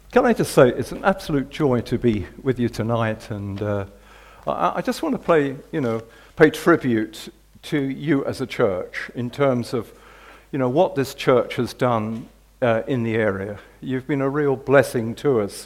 Can I just say, it's an absolute joy to be with you tonight, and I just want to pay tribute to you as a church in terms of, what this church has done in the area. You've been a real blessing to us.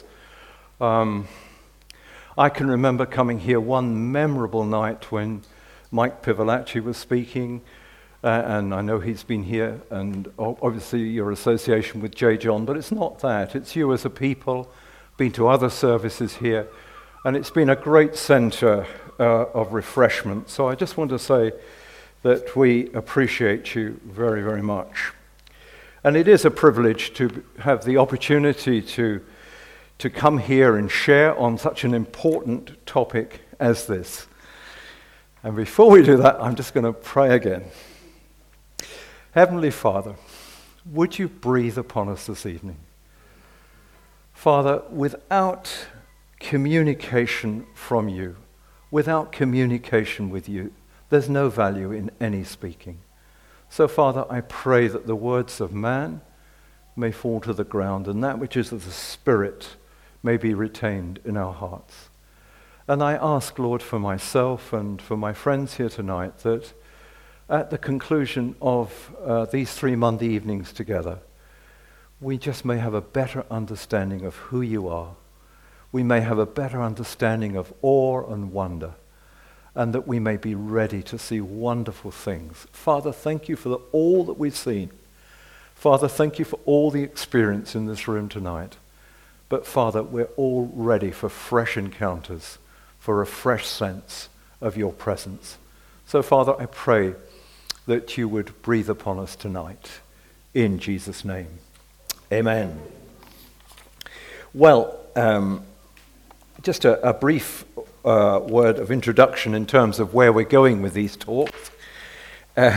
I can remember coming here one memorable night when Mike Pivolacci was speaking, and I know he's been here, and obviously your association with J. John, but it's not that. It's you as a people, been to other services here, and it's been a great center of refreshment. So I just want to say that we appreciate you very, very much. And it is a privilege to have the opportunity to come here and share on such an important topic as this. And before we do that, I'm just going to pray again. Heavenly Father, would you breathe upon us this evening? Father, without communication from you, without communication with you, there's no value in any speaking. So, Father, I pray that the words of man may fall to the ground, and that which is of the Spirit may be retained in our hearts. And I ask, Lord, for myself and for my friends here tonight, that at the conclusion of these 3 Monday evenings together, we just may have a better understanding of who you are. We may have a better understanding of awe and wonder, and that we may be ready to see wonderful things. Father, thank you for all that we've seen. Father, thank you for all the experience in this room tonight. But Father, we're all ready for fresh encounters, for a fresh sense of your presence. So Father, I pray that you would breathe upon us tonight. In Jesus' name. Amen. Well, just a brief word of introduction in terms of where we're going with these talks. By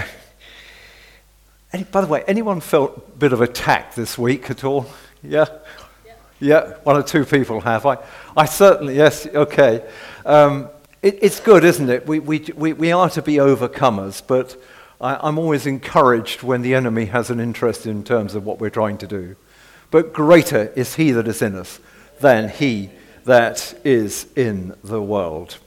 the way, anyone felt a bit of attack this week at all? Yeah? Yeah, 1 or 2 people have. I certainly, yes, okay. It's good, isn't it? We are to be overcomers, but I'm always encouraged when the enemy has an interest in terms of what we're trying to do. But greater is he that is in us than he that is in the world.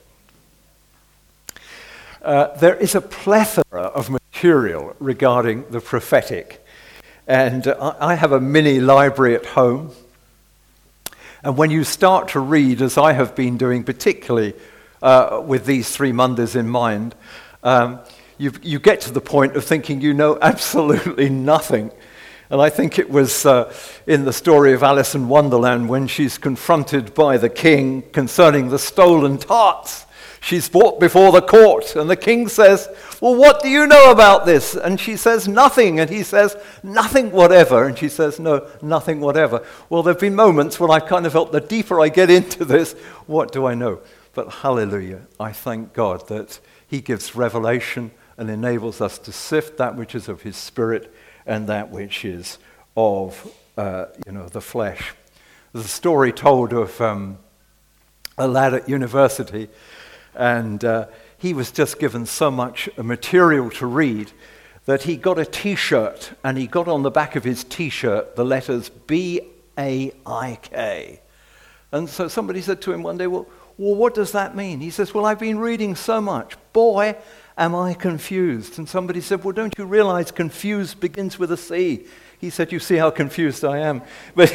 There is a plethora of material regarding the prophetic. And I have a mini library at home. And when you start to read, as I have been doing, particularly with these 3 Mondays in mind, you get to the point of thinking you know absolutely nothing. And I think it was in the story of Alice in Wonderland when she's confronted by the king concerning the stolen tarts. She's brought before the court, and the king says, well, what do you know about this? And she says, nothing. And he says, nothing whatever. And she says, no, nothing whatever. Well, there have been moments when I kind of felt the deeper I get into this, what do I know? But hallelujah, I thank God that he gives revelation and enables us to sift that which is of his Spirit and that which is of the flesh. There's a story told of a lad at university, and he was just given so much material to read that he got a T-shirt, and he got on the back of his T-shirt the letters B-A-I-K. And so somebody said to him one day, well, what does that mean? He says, well, I've been reading so much. Boy, am I confused. And somebody said, well, don't you realize confused begins with a C? He said, you see how confused I am. But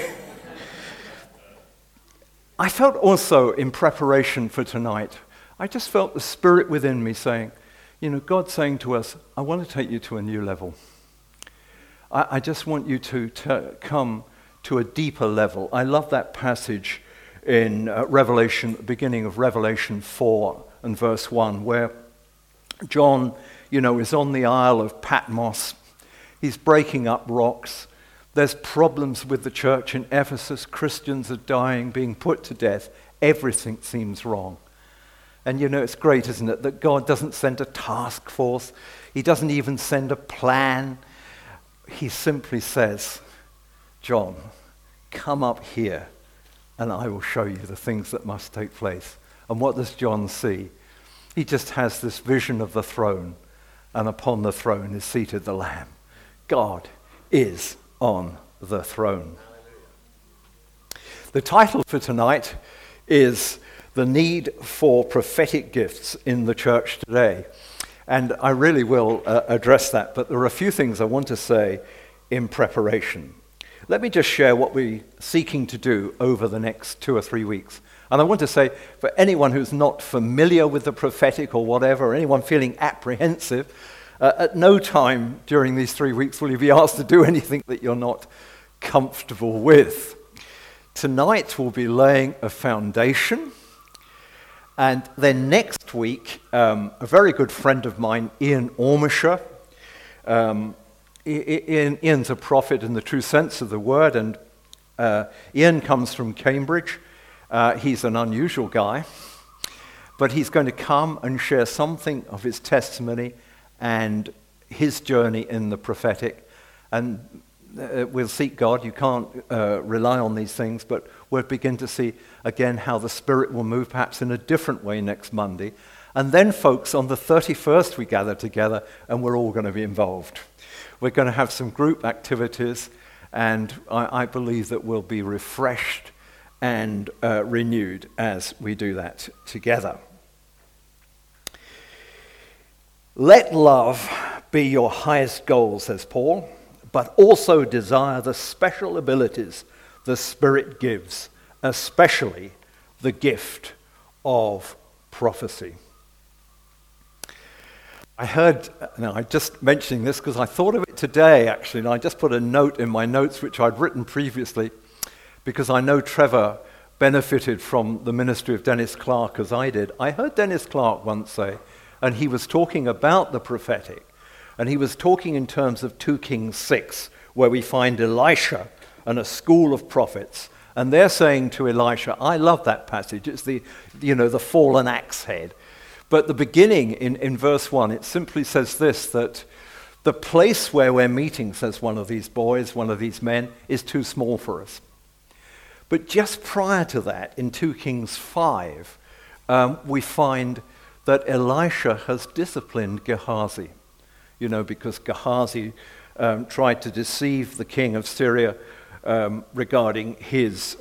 I felt also in preparation for tonight, I just felt the Spirit within me saying, God saying to us, I want to take you to a new level. I just want you to come to a deeper level. I love that passage in Revelation, beginning of Revelation 4 and verse 1, where John, is on the Isle of Patmos. He's breaking up rocks. There's problems with the church in Ephesus. Christians are dying, being put to death. Everything seems wrong. And it's great, isn't it, that God doesn't send a task force. He doesn't even send a plan. He simply says, John, come up here and I will show you the things that must take place. And what does John see? He just has this vision of the throne, and upon the throne is seated the Lamb. God is on the throne. The title for tonight is The Need for Prophetic Gifts in the Church Today. And I really will address that, but there are a few things I want to say in preparation. Let me just share what we're seeking to do over the next 2 or 3 weeks. And I want to say, for anyone who's not familiar with the prophetic or whatever, or anyone feeling apprehensive, at no time during these 3 weeks will you be asked to do anything that you're not comfortable with. Tonight we'll be laying a foundation, and then next week, a very good friend of mine, Ian Ormisher. Ian's a prophet in the true sense of the word, and Ian comes from Cambridge. He's an unusual guy, but he's going to come and share something of his testimony and his journey in the prophetic. And we'll seek God. You can't rely on these things, but we'll begin to see again how the Spirit will move perhaps in a different way next Monday. And then, folks, on the 31st we gather together and we're all going to be involved. We're going to have some group activities, and I believe that we'll be refreshed and renewed as we do that together. Let love be your highest goal, says Paul, but also desire the special abilities the Spirit gives, especially the gift of prophecy. I'm just mentioning this because I thought of it today, actually, and I just put a note in my notes which I'd written previously, because I know Trevor benefited from the ministry of Dennis Clark as I did. I heard Dennis Clark once say, and he was talking about the prophetic, and he was talking in terms of 2 Kings 6, where we find Elisha and a school of prophets, and they're saying to Elisha, I love that passage, it's the fallen axe head. But the beginning in verse 1, it simply says this, that the place where we're meeting, says one of these boys, one of these men, is too small for us. But just prior to that, in 2 Kings 5, we find that Elisha has disciplined Gehazi, because Gehazi tried to deceive the king of Syria regarding his,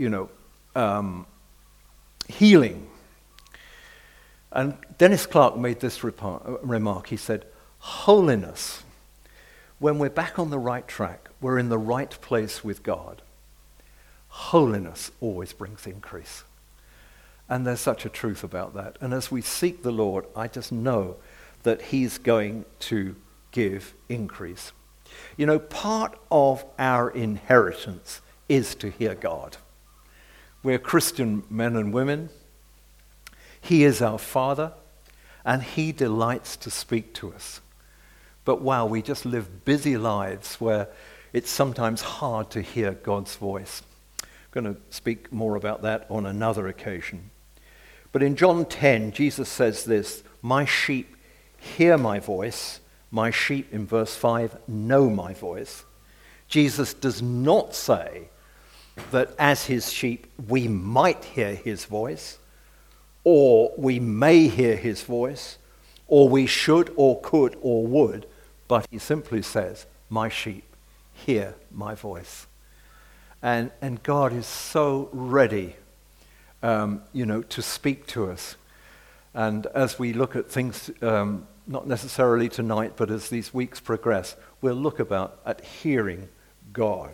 healing. And Dennis Clark made this remark. He said, holiness, when we're back on the right track, we're in the right place with God, holiness always brings increase. And there's such a truth about that. And as we seek the Lord, I just know that he's going to give increase. Part of our inheritance is to hear God. We're Christian men and women. He is our Father, and he delights to speak to us. But wow, we just live busy lives where it's sometimes hard to hear God's voice. I'm going to speak more about that on another occasion. But in John 10, Jesus says this, my sheep hear my voice. My sheep, in verse 5, know my voice. Jesus does not say that as his sheep we might hear his voice, or we may hear his voice, or we should or could or would, but he simply says, my sheep hear my voice. And God is so ready, to speak to us. And as we look at things, not necessarily tonight, but as these weeks progress, we'll look at hearing God.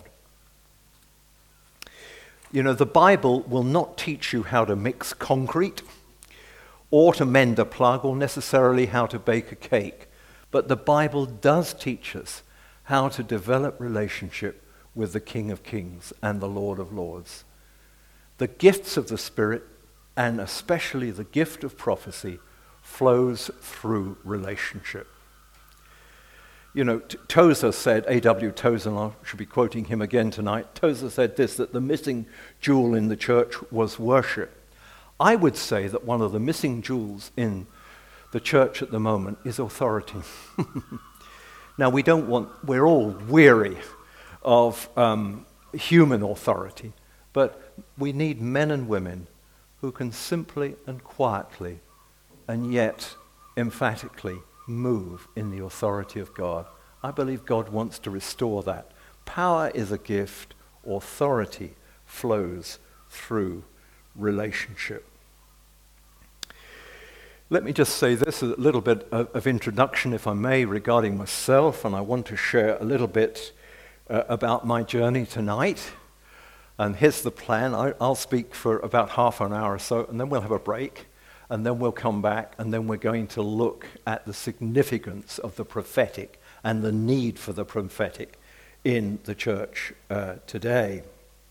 The Bible will not teach you how to mix concrete, or to mend a plug, or necessarily how to bake a cake. But the Bible does teach us how to develop relationship with the King of Kings and the Lord of Lords. The gifts of the Spirit, and especially the gift of prophecy, flows through relationship. Tozer said, A.W. Tozer, and I should be quoting him again tonight, Tozer said this, that the missing jewel in the church was worship. I would say that one of the missing jewels in the church at the moment is authority. Now, we're all weary of human authority, but we need men and women who can simply and quietly and yet emphatically move in the authority of God. I believe God wants to restore that. Power is a gift, authority flows through relationship. Let me just say this, a little bit of introduction, if I may, regarding myself, and I want to share a little bit about my journey tonight. And here's the plan. I'll speak for about half an hour or so, and then we'll have a break, and then we'll come back, and then we're going to look at the significance of the prophetic and the need for the prophetic in the church today.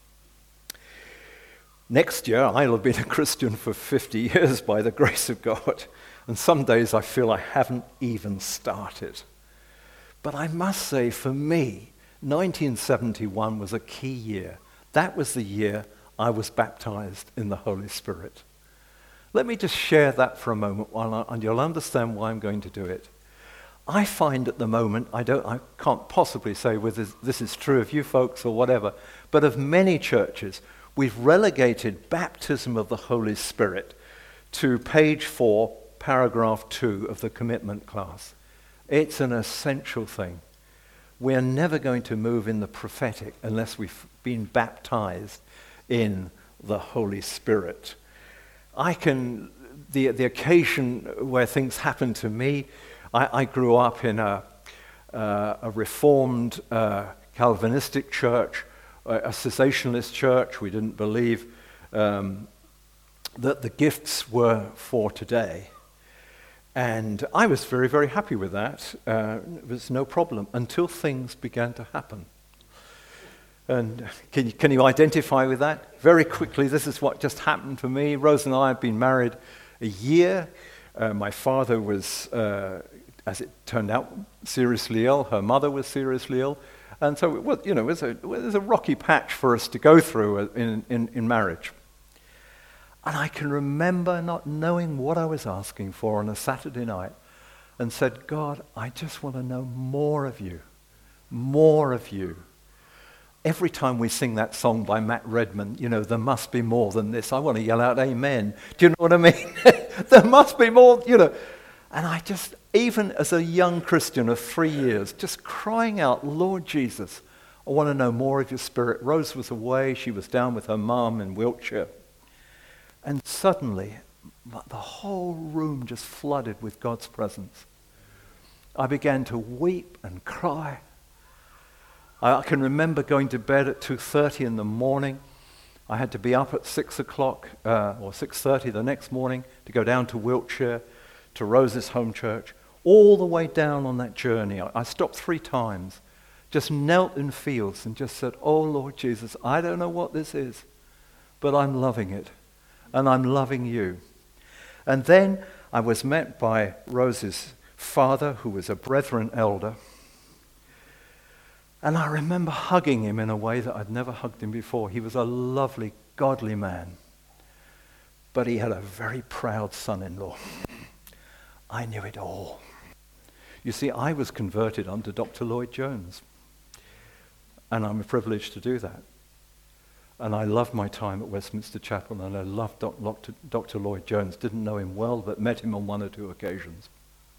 Next year, I'll have been a Christian for 50 years by the grace of God. And some days I feel I haven't even started. But I must say, for me, 1971 was a key year. That was the year I was baptized in the Holy Spirit. Let me just share that for a moment, and you'll understand why I'm going to do it. I find at the moment, I can't possibly say whether this is true of you folks or whatever, but of many churches, we've relegated baptism of the Holy Spirit to page 4, paragraph 2 of the commitment class. It's an essential thing. We're never going to move in the prophetic unless we've been baptized in the Holy Spirit. The occasion where things happened to me, I grew up in a Reformed Calvinistic church, a cessationist church. We didn't believe that the gifts were for today. And I was very, very happy with that. It was no problem until things began to happen. And can you identify with that? Very quickly, this is what just happened to me. Rose and I had been married a year. My father was, as it turned out, seriously ill. Her mother was seriously ill. And so it was a rocky patch for us to go through in marriage. And I can remember not knowing what I was asking for on a Saturday night and said, God, I just want to know more of you, more of you. Every time we sing that song by Matt Redman, there must be more than this, I want to yell out amen. Do you know what I mean? There must be more, And I just, even as a young Christian of 3 years, just crying out, Lord Jesus, I want to know more of your Spirit. Rose was away. She was down with her mom in Wiltshire. And suddenly, the whole room just flooded with God's presence. I began to weep and cry. I can remember going to bed at 2:30 in the morning. I had to be up at 6 o'clock or 6:30 the next morning to go down to Wiltshire, to Rose's home church. All the way down on that journey, I stopped 3 times, just knelt in fields and just said, oh, Lord Jesus, I don't know what this is, but I'm loving it. And I'm loving you. And then I was met by Rose's father, who was a Brethren elder. And I remember hugging him in a way that I'd never hugged him before. He was a lovely, godly man. But he had a very proud son-in-law. I knew it all. You see, I was converted under Dr. Lloyd Jones. And I'm privileged to do that. And I loved my time at Westminster Chapel, and I loved Dr. Lloyd Jones. Didn't know him well, but met him on 1 or 2 occasions.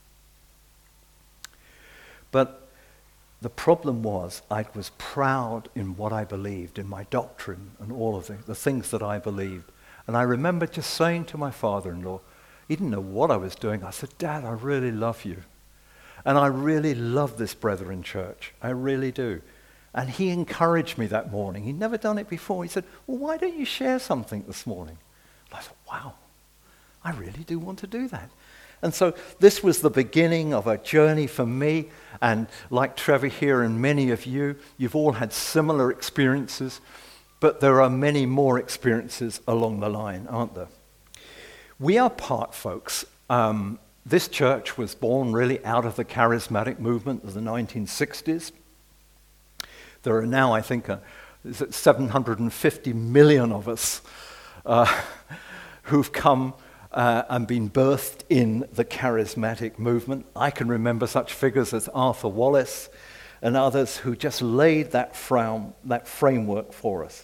But the problem was I was proud in what I believed, in my doctrine and all of the things that I believed. And I remember just saying to my father-in-law, he didn't know what I was doing. I said, Dad, I really love you. And I really love this Brethren church. I really do. And he encouraged me that morning. He'd never done it before. He said, well, why don't you share something this morning? And I thought, wow, I really do want to do that. And so this was the beginning of a journey for me. And like Trevor here and many of you, you've all had similar experiences. But there are many more experiences along the line, aren't there? We are part, folks. This church was born really out of the charismatic movement of the 1960s. There are now, I think, 750 million of us who've come and been birthed in the charismatic movement. I can remember such figures as Arthur Wallace and others who just laid that framework for us.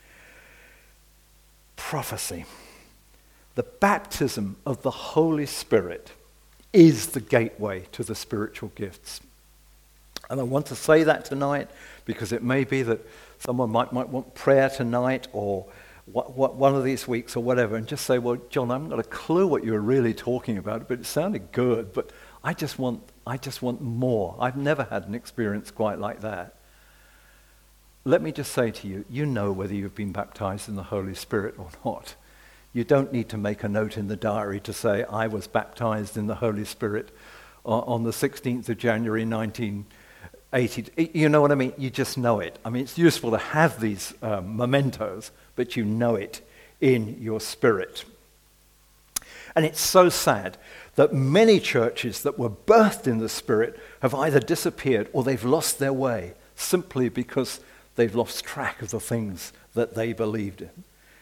Prophecy. The baptism of the Holy Spirit is the gateway to the spiritual gifts. And I want to say that tonight because it may be that someone might want prayer tonight or one of these weeks or whatever, and just say, well, John, I haven't got a clue what you were really talking about, but it sounded good, but I just want more. I've never had an experience quite like that. Let me just say to you, you know whether you've been baptized in the Holy Spirit or not. You don't need to make a note in the diary to say, I was baptized in the Holy Spirit on the 16th of January 1980. You know what I mean? You just know it. I mean, it's useful to have these mementos, but you know it in your spirit. And it's so sad that many churches that were birthed in the Spirit have either disappeared or they've lost their way simply because they've lost track of the things that they believed in.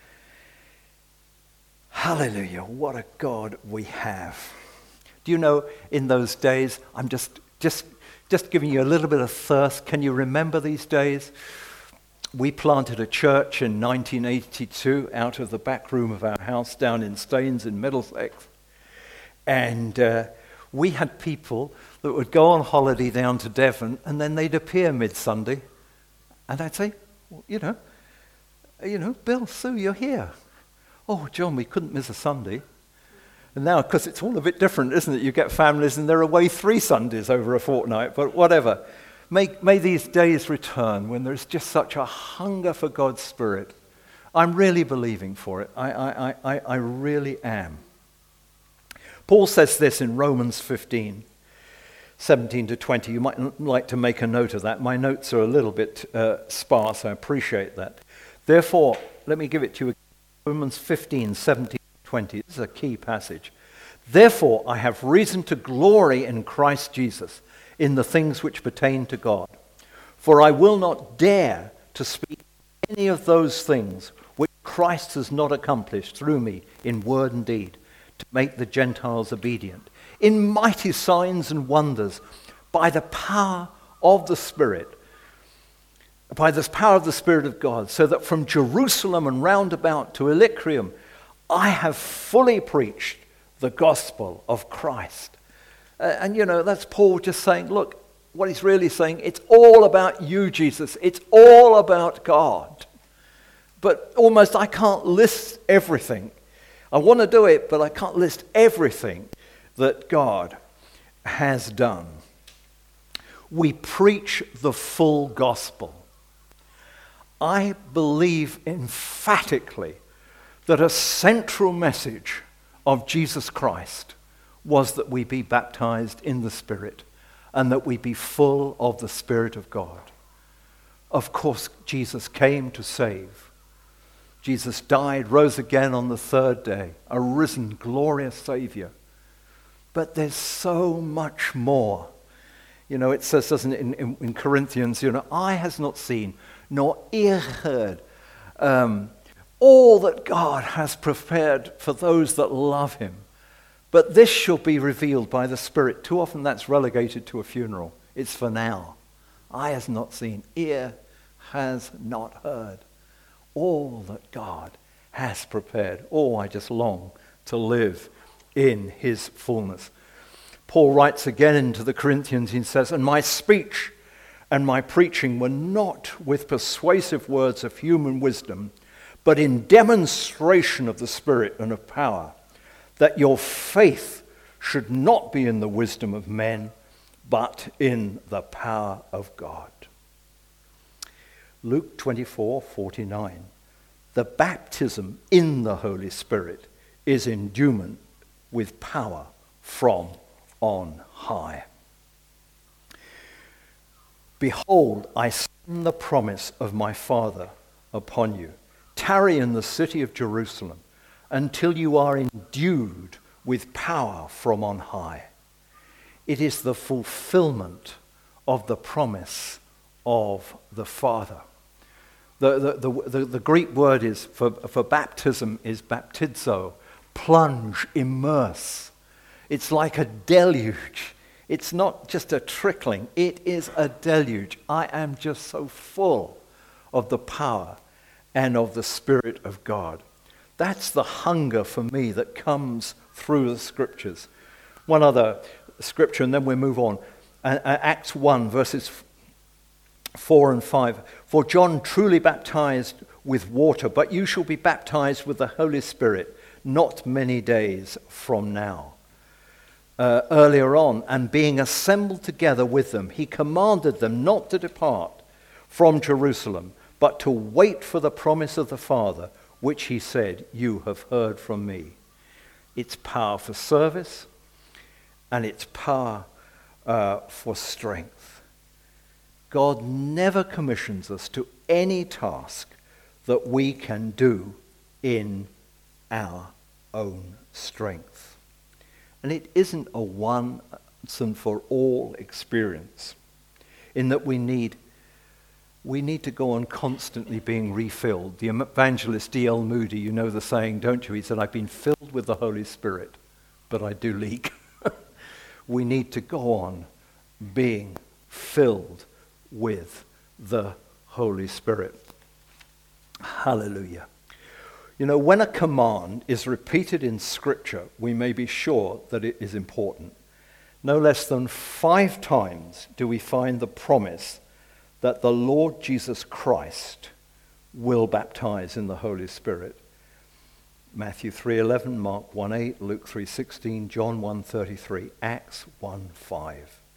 Hallelujah, what a God we have. Do you know, in those days, I'm just giving you a little bit of thirst. Can you remember these days? We planted a church in 1982 out of the back room of our house down in Staines in Middlesex. And we had people that would go on holiday down to Devon, and then they'd appear mid-Sunday. And I'd say, well, you know, Bill, Sue, you're here. Oh, John, we couldn't miss a Sunday. And now, because it's all a bit different, isn't it? You get families and they're away 3 Sundays over a fortnight, but whatever. May these days return when there's just such a hunger for God's Spirit. I'm really believing for it. I really am. Paul says this in Romans 15, 17 to 20. You might like to make a note of that. My notes are a little bit sparse. I appreciate that. Therefore, let me give it to you. Romans 15, 17 to 20. This is a key passage. Therefore, I have reason to glory in Christ Jesus, in the things which pertain to God. For I will not dare to speak any of those things which Christ has not accomplished through me in word and deed, to make the Gentiles obedient, in mighty signs and wonders, by the power of the Spirit, by this power of the Spirit of God, so that from Jerusalem and round about to Illyricum, I have fully preached the gospel of Christ. And you know, that's Paul just saying, look, what he's really saying, it's all about you, Jesus. It's all about God. But almost I can't list everything. I want to do it, but I can't list everything that God has done. We preach the full gospel. I believe emphatically that a central message of Jesus Christ was that we be baptized in the Spirit and that we be full of the Spirit of God. Of course, Jesus came to save. Jesus died, rose again on the 3rd day, a risen, glorious Savior. But there's so much more. You know, it says, doesn't it, in Corinthians, you know, eye has not seen, nor ear heard, all that God has prepared for those that love him. But this shall be revealed by the Spirit. Too often that's relegated to a funeral. It's for now. Eye has not seen, ear has not heard, all that God has prepared. Oh, I just long to live in his fullness. Paul writes again into the Corinthians, he says, and my speech and my preaching were not with persuasive words of human wisdom, but in demonstration of the Spirit and of power, that your faith should not be in the wisdom of men, but in the power of God. Luke 24:49. The baptism in the Holy Spirit is endowment with power from on high. Behold, I send the promise of my Father upon you. Tarry in the city of Jerusalem until you are endued with power from on high. It is the fulfillment of the promise of the Father. The Greek word is for baptism is baptizo, plunge, immerse. It's like a deluge. It's not just a trickling. It is a deluge. I am just so full of the power and of the Spirit of God. That's the hunger for me that comes through the Scriptures. One other scripture, and then we move on. Acts 1, verses 4 and 5. For John truly baptized with water, but you shall be baptized with the Holy Spirit not many days from now. Earlier on, and being assembled together with them, he commanded them not to depart from Jerusalem, but to wait for the promise of the Father, which he said, you have heard from me. It's power for service, and it's power for strength. God never commissions us to any task that we can do in our own strength. And it isn't a once and for all experience, in that we need to go on constantly being refilled. The evangelist D.L. Moody, you know the saying, don't you? He said, I've been filled with the Holy Spirit, but I do leak. We need to go on being filled with the Holy Spirit. Hallelujah. You know, when a command is repeated in Scripture, we may be sure that it is important. No less than 5 times do we find the promise that the Lord Jesus Christ will baptize in the Holy Spirit. Matthew 3:11, Mark 1:8, Luke 3:16, John 1:33, Acts 1:5.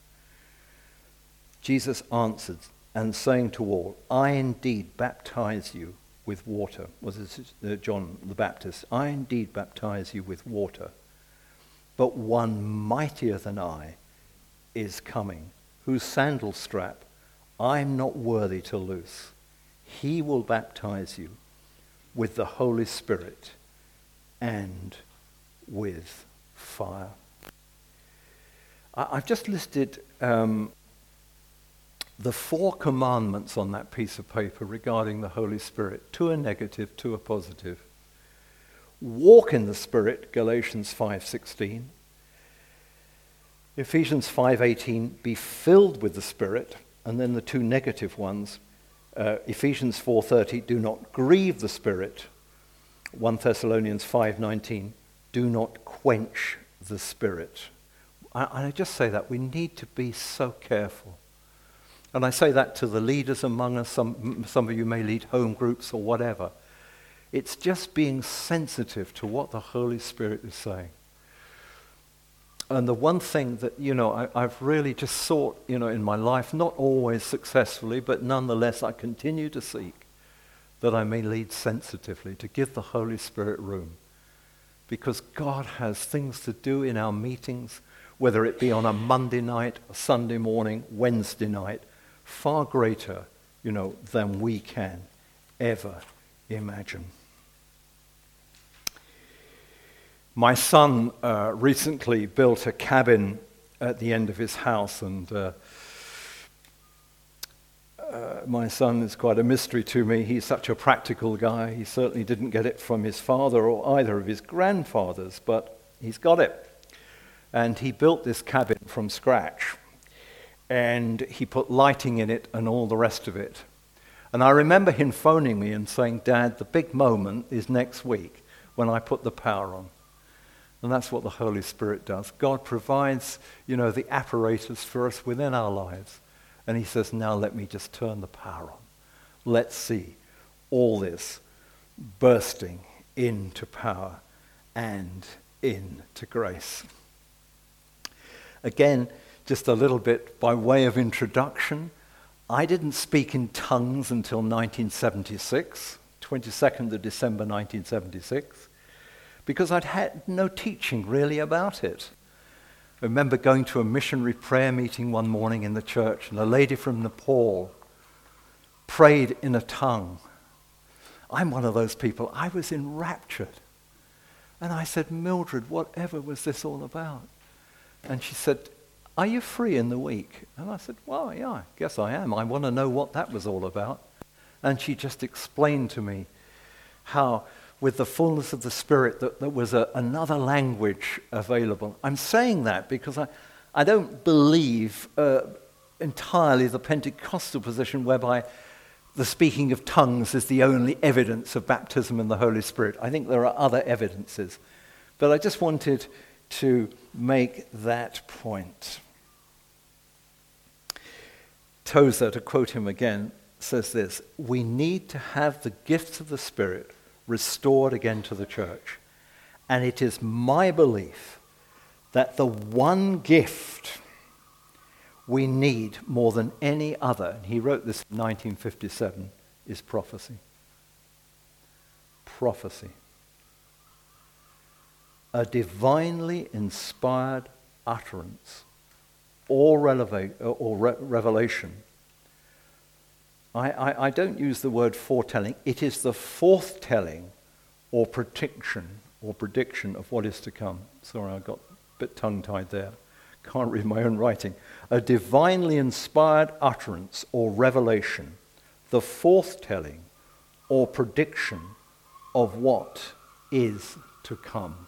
Jesus answered and saying to all, I indeed baptize you with water. Was it John the Baptist? I indeed baptize you with water, but one mightier than I is coming, whose sandal strap I'm not worthy to loose. He will baptize you with the Holy Spirit and with fire. I've just listed the 4 commandments on that piece of paper regarding the Holy Spirit. 2 are negative, 2 are positive. Walk in the Spirit, Galatians 5:16. Ephesians 5:18, be filled with the Spirit. And then the 2 negative ones, Ephesians 4:30, do not grieve the Spirit. 1 Thessalonians 5:19, do not quench the Spirit. I just say that we need to be so careful. And I say that to the leaders among us. Some of you may lead home groups or whatever. It's just being sensitive to what the Holy Spirit is saying. And the one thing that, I've really just sought, in my life, not always successfully, but nonetheless I continue to seek, that I may lead sensitively, to give the Holy Spirit room. Because God has things to do in our meetings, whether it be on a Monday night, a Sunday morning, Wednesday night, far greater, than we can ever imagine. My son recently built a cabin at the end of his house, and my son is quite a mystery to me. He's such a practical guy. He certainly didn't get it from his father or either of his grandfathers, but he's got it. And he built this cabin from scratch, and he put lighting in it and all the rest of it. And I remember him phoning me and saying, Dad, the big moment is next week when I put the power on. And that's what the Holy Spirit does. God provides, the apparatus for us within our lives. And he says, now let me just turn the power on. Let's see all this bursting into power and into grace. Again, just a little bit by way of introduction, I didn't speak in tongues until 1976, 22nd of December 1976. Because I'd had no teaching really about it. I remember going to a missionary prayer meeting one morning in the church, and a lady from Nepal prayed in a tongue. I'm one of those people. I was enraptured. And I said, Mildred, whatever was this all about? And she said, are you free in the week? And I said, well, yeah, I guess I am. I want to know what that was all about. And she just explained to me how with the fullness of the Spirit, that there was another language available. I'm saying that because I don't believe entirely the Pentecostal position whereby the speaking of tongues is the only evidence of baptism in the Holy Spirit. I think there are other evidences. But I just wanted to make that point. Tozer, to quote him again, says this: we need to have the gifts of the Spirit restored again to the church. And it is my belief that the one gift we need more than any other, and he wrote this in 1957, is prophecy. Prophecy. A divinely inspired utterance or revelation. I don't use the word foretelling. It is the forthtelling or prediction of what is to come. Sorry, I got a bit tongue-tied there. Can't read my own writing. A divinely inspired utterance or revelation, the forthtelling or prediction of what is to come.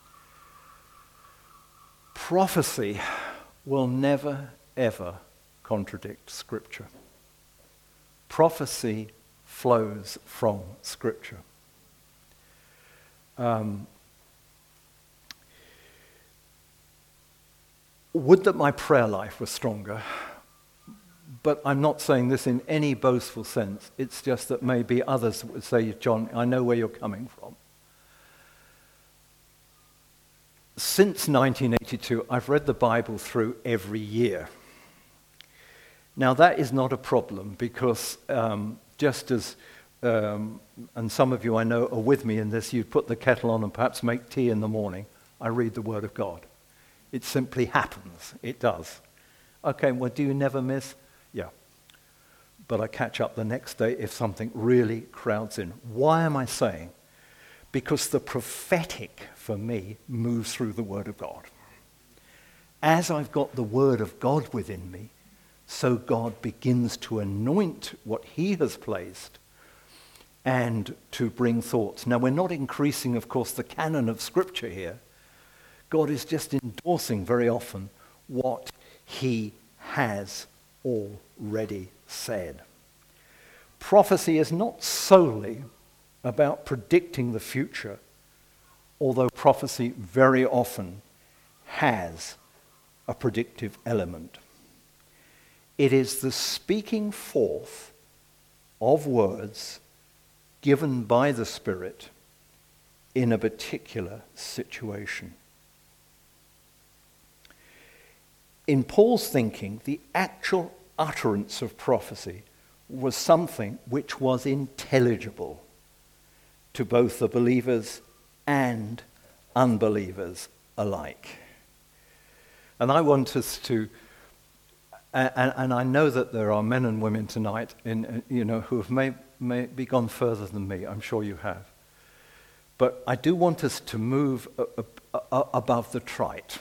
Prophecy will never, ever contradict Scripture. Prophecy flows from Scripture. Would that my prayer life was stronger, but I'm not saying this in any boastful sense. It's just that maybe others would say, John, I know where you're coming from. Since 1982, I've read the Bible through every year. Now, that is not a problem because just as, and some of you I know are with me in this, you put the kettle on and perhaps make tea in the morning, I read the Word of God. It simply happens. It does. Okay, well, do you never miss? Yeah. But I catch up the next day if something really crowds in. Why am I saying? Because the prophetic, for me, moves through the Word of God. As I've got the Word of God within me, so God begins to anoint what he has placed and to bring thoughts. Now, we're not increasing, of course, the canon of Scripture here. God is just endorsing very often what he has already said. Prophecy is not solely about predicting the future, although prophecy very often has a predictive element. It is the speaking forth of words given by the Spirit in a particular situation. In Paul's thinking, the actual utterance of prophecy was something which was intelligible to both the believers and unbelievers alike. And I want us to, and I know that there are men and women tonight, who have maybe gone further than me. I'm sure you have. But I do want us to move above the trite.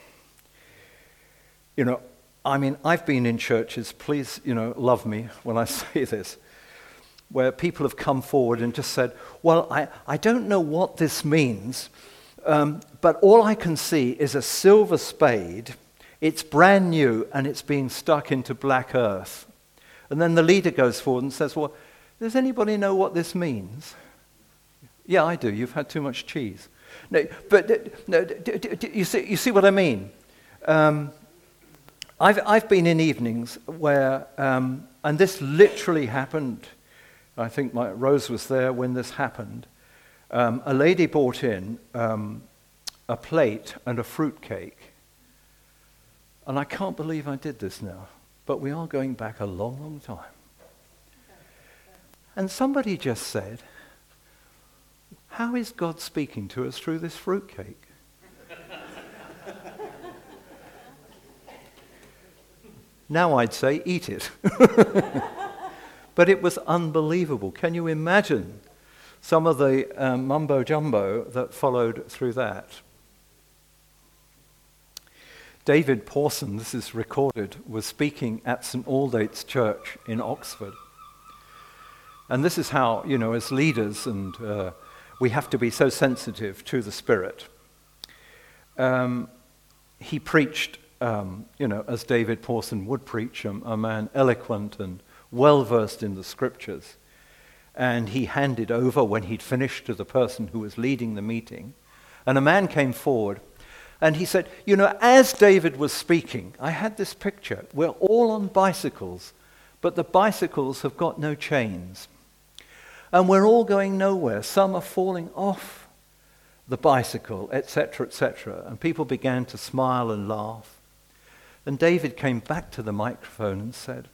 I've been in churches, please, love me when I say this, where people have come forward and just said, well, I don't know what this means, but all I can see is a silver spade. It's brand new and it's being stuck into black earth. And then the leader goes forward and says, well, does anybody know what this means? Yeah, I do. You've had too much cheese. No, but no, you see what I mean? I've been in evenings where, and this literally happened, I think Rose was there when this happened. A lady brought in a plate and a fruit cake. And I can't believe I did this now, but we are going back a long, long time. And somebody just said, how is God speaking to us through this fruit cake? Now I'd say, eat it. But it was unbelievable. Can you imagine some of the mumbo-jumbo that followed through that? David Pawson, this is recorded, was speaking at St. Aldate's Church in Oxford. And this is how, as leaders, and we have to be so sensitive to the Spirit. He preached, as David Pawson would preach, a man eloquent and well-versed in the Scriptures. And he handed over, when he'd finished, to the person who was leading the meeting. And a man came forward, and he said, as David was speaking, I had this picture. We're all on bicycles, but the bicycles have got no chains. And we're all going nowhere. Some are falling off the bicycle, etc., etc. And people began to smile and laugh. And David came back to the microphone and said,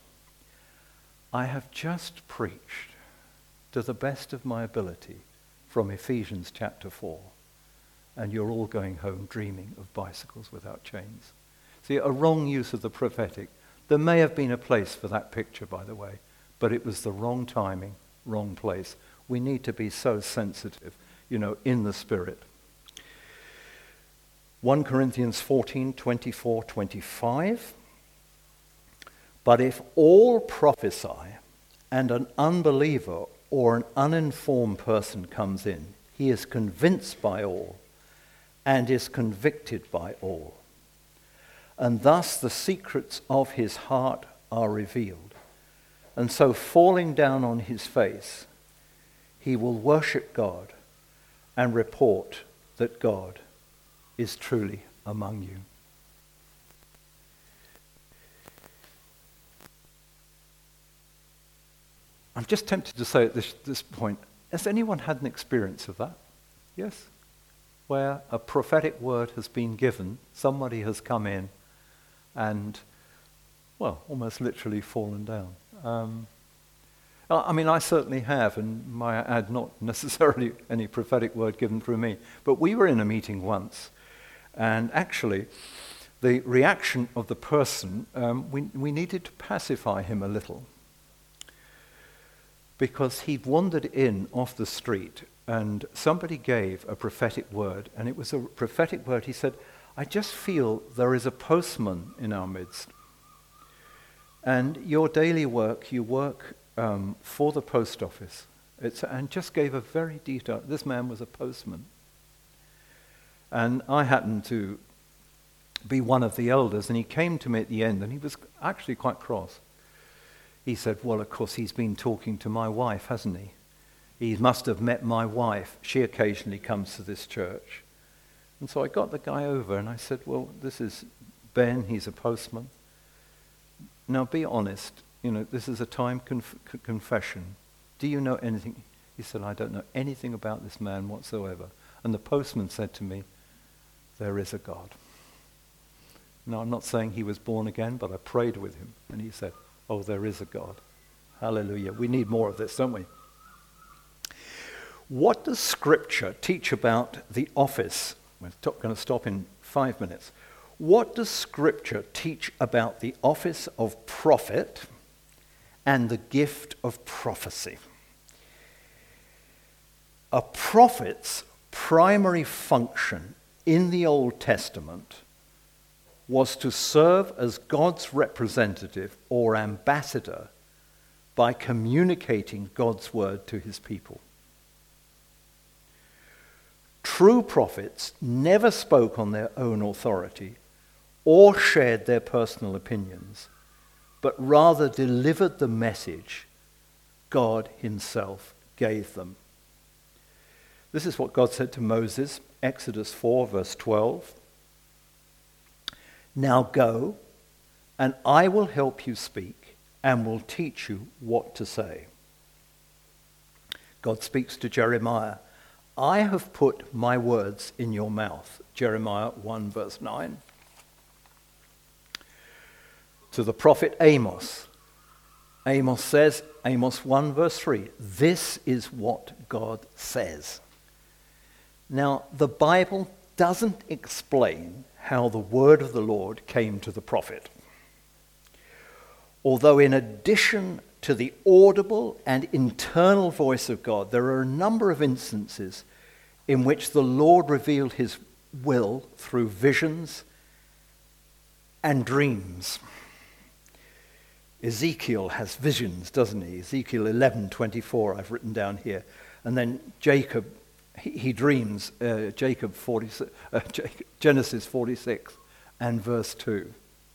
I have just preached to the best of my ability from Ephesians chapter 4, and you're all going home dreaming of bicycles without chains. See, a wrong use of the prophetic. There may have been a place for that picture, by the way, but it was the wrong timing, wrong place. We need to be so sensitive, in the Spirit. 1 Corinthians 14, 24, 25. But if all prophesy and an unbeliever or an uninformed person comes in, he is convinced by all and is convicted by all. And thus the secrets of his heart are revealed. And so falling down on his face, he will worship God and report that God is truly among you. I'm just tempted to say at this point, has anyone had an experience of that? Yes? Where a prophetic word has been given, somebody has come in and, almost literally fallen down. I certainly have, and may I add, not necessarily any prophetic word given through me, but we were in a meeting once, and actually the reaction of the person, we needed to pacify him a little, because he'd wandered in off the street and somebody gave a prophetic word, and it was a prophetic word. He said, I just feel there is a postman in our midst. And your daily work, you work for the post office. And just gave a very detailed, this man was a postman. And I happened to be one of the elders, and he came to me at the end, and he was actually quite cross. He said, well, of course, he's been talking to my wife, hasn't he? He must have met my wife. She occasionally comes to this church. And so I got the guy over and I said, well, this is Ben, he's a postman. Now be honest, this is a time confession. Do you know anything? He said, I don't know anything about this man whatsoever. And the postman said to me, there is a God. Now I'm not saying he was born again, but I prayed with him and he said, oh, there is a God. Hallelujah. We need more of this, don't we? What does Scripture teach about the office? We're going to stop in 5 minutes. What does Scripture teach about the office of prophet and the gift of prophecy? A prophet's primary function in the Old Testament was to serve as God's representative or ambassador by communicating God's word to his people. True prophets never spoke on their own authority or shared their personal opinions, but rather delivered the message God himself gave them. This is what God said to Moses, Exodus 4, verse 12. Now go, and I will help you speak and will teach you what to say. God speaks to Jeremiah, I have put my words in your mouth. Jeremiah 1 verse 9. To the prophet Amos, Amos says, Amos 1 verse 3, this is what God says. Now, the Bible doesn't explain how the word of the Lord came to the prophet. Although in addition to the audible and internal voice of God, there are a number of instances in which the Lord revealed his will through visions and dreams. Ezekiel has visions, doesn't he? Ezekiel 11:24, I've written down here. And then Jacob, he dreams, Genesis 46 and verse 2.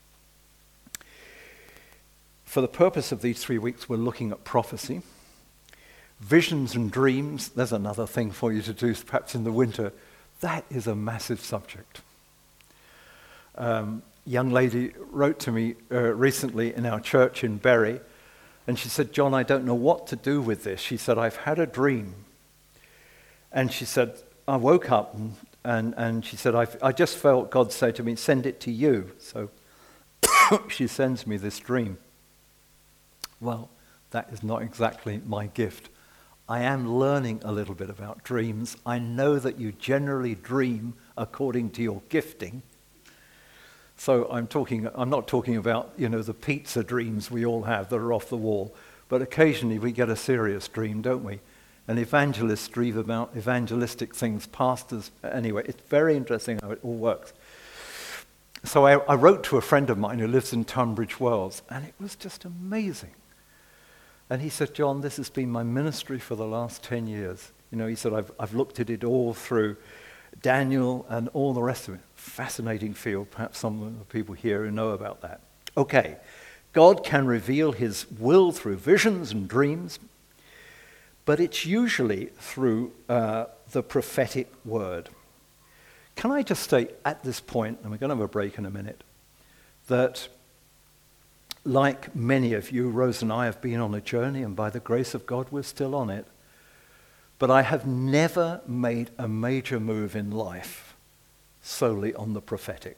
For the purpose of these 3 weeks, we're looking at prophecy. Visions and dreams, there's another thing for you to do, perhaps in the winter. That is a massive subject. young lady wrote to me recently in our church in Bury, and she said, John, I don't know what to do with this. She said, I've had a dream. And she said, I woke up and she said, I just felt God say to me, send it to you. So she sends me this dream. Well, that is not exactly my gift. I am learning a little bit about dreams. I know that you generally dream according to your gifting. So I'm not talking about, the pizza dreams we all have that are off the wall, but occasionally we get a serious dream, don't we? And evangelists dream about evangelistic things, pastors, anyway, it's very interesting how it all works. So I wrote to a friend of mine who lives in Tunbridge Wells, and it was just amazing. And he said, John, this has been my ministry for the last 10 years. He said, I've looked at it all through Daniel and all the rest of it. Fascinating field. Perhaps some of the people here who know about that. Okay, God can reveal his will through visions and dreams, but it's usually through the prophetic word. Can I just say at this point, and we're going to have a break in a minute, that like many of you, Rose and I have been on a journey, and by the grace of God, we're still on it. But I have never made a major move in life solely on the prophetic.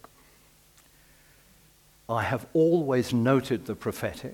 I have always noted the prophetic,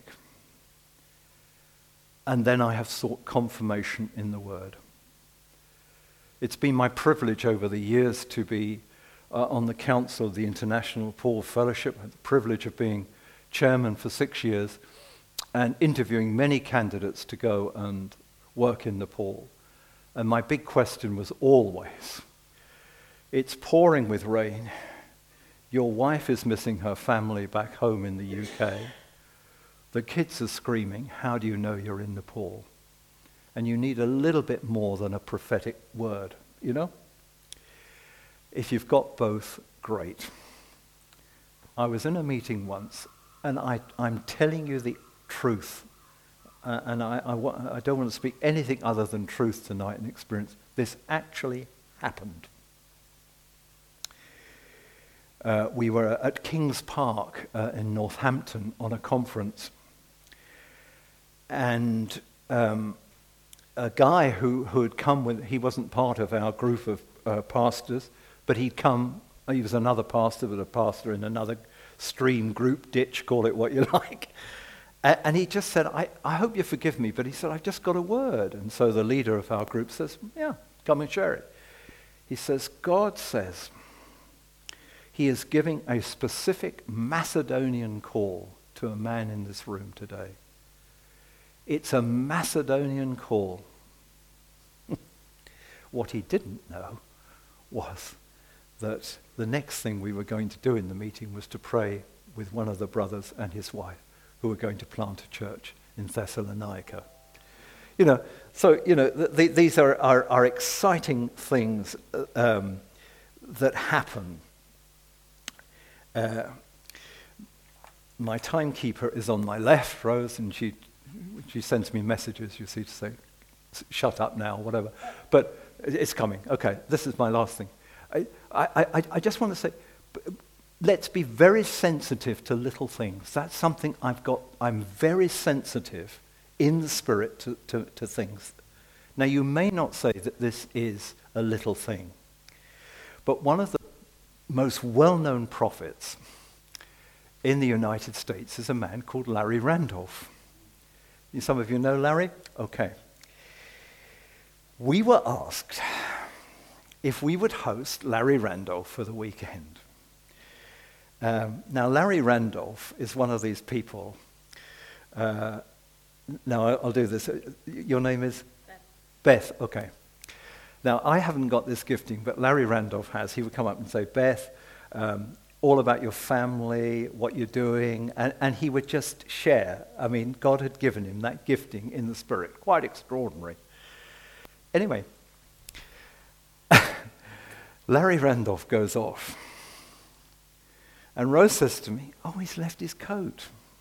and then I have sought confirmation in the word. It's been my privilege over the years to be on the council of the International Paul Fellowship. I had the privilege of being chairman for 6 years and interviewing many candidates to go and work in Nepal. And my big question was always, it's pouring with rain. Your wife is missing her family back home in the UK. The kids are screaming, how do you know you're in Nepal? And you need a little bit more than a prophetic word, If you've got both, great. I was in a meeting once, and I'm telling you the truth, and I don't want to speak anything other than truth tonight and experience. This actually happened. We were at King's Park in Northampton on a conference, and a guy who had come with, he wasn't part of our group of pastors, but he was another pastor, but a pastor in another stream, group, ditch, call it what you like. And he just said, I hope you forgive me, but he said, I've just got a word. And so the leader of our group says, yeah, come and share it. He says, God says he is giving a specific Macedonian call to a man in this room today. It's a Macedonian call. What he didn't know was that the next thing we were going to do in the meeting was to pray with one of the brothers and his wife who were going to plant a church in Thessalonica. These are exciting things that happen. My timekeeper is on my left, Rose, and she sends me messages, you see, to say, shut up now, whatever. But it's coming. Okay, this is my last thing. I just want to say, let's be very sensitive to little things. That's something I'm very sensitive in the spirit to things. Now, you may not say that this is a little thing, but one of the most well-known prophets in the United States is a man called Larry Randolph. Some of you know Larry? Okay. We were asked if we would host Larry Randolph for the weekend. Now, Larry Randolph is one of these people. Now, I'll do this. Your name is? Beth. Beth, okay. Now, I haven't got this gifting, but Larry Randolph has. He would come up and say, Beth, all about your family, what you're doing, and he would just share. I mean, God had given him that gifting in the spirit. Quite extraordinary. Anyway, Larry Randolph goes off. And Rose says to me, oh, he's left his coat.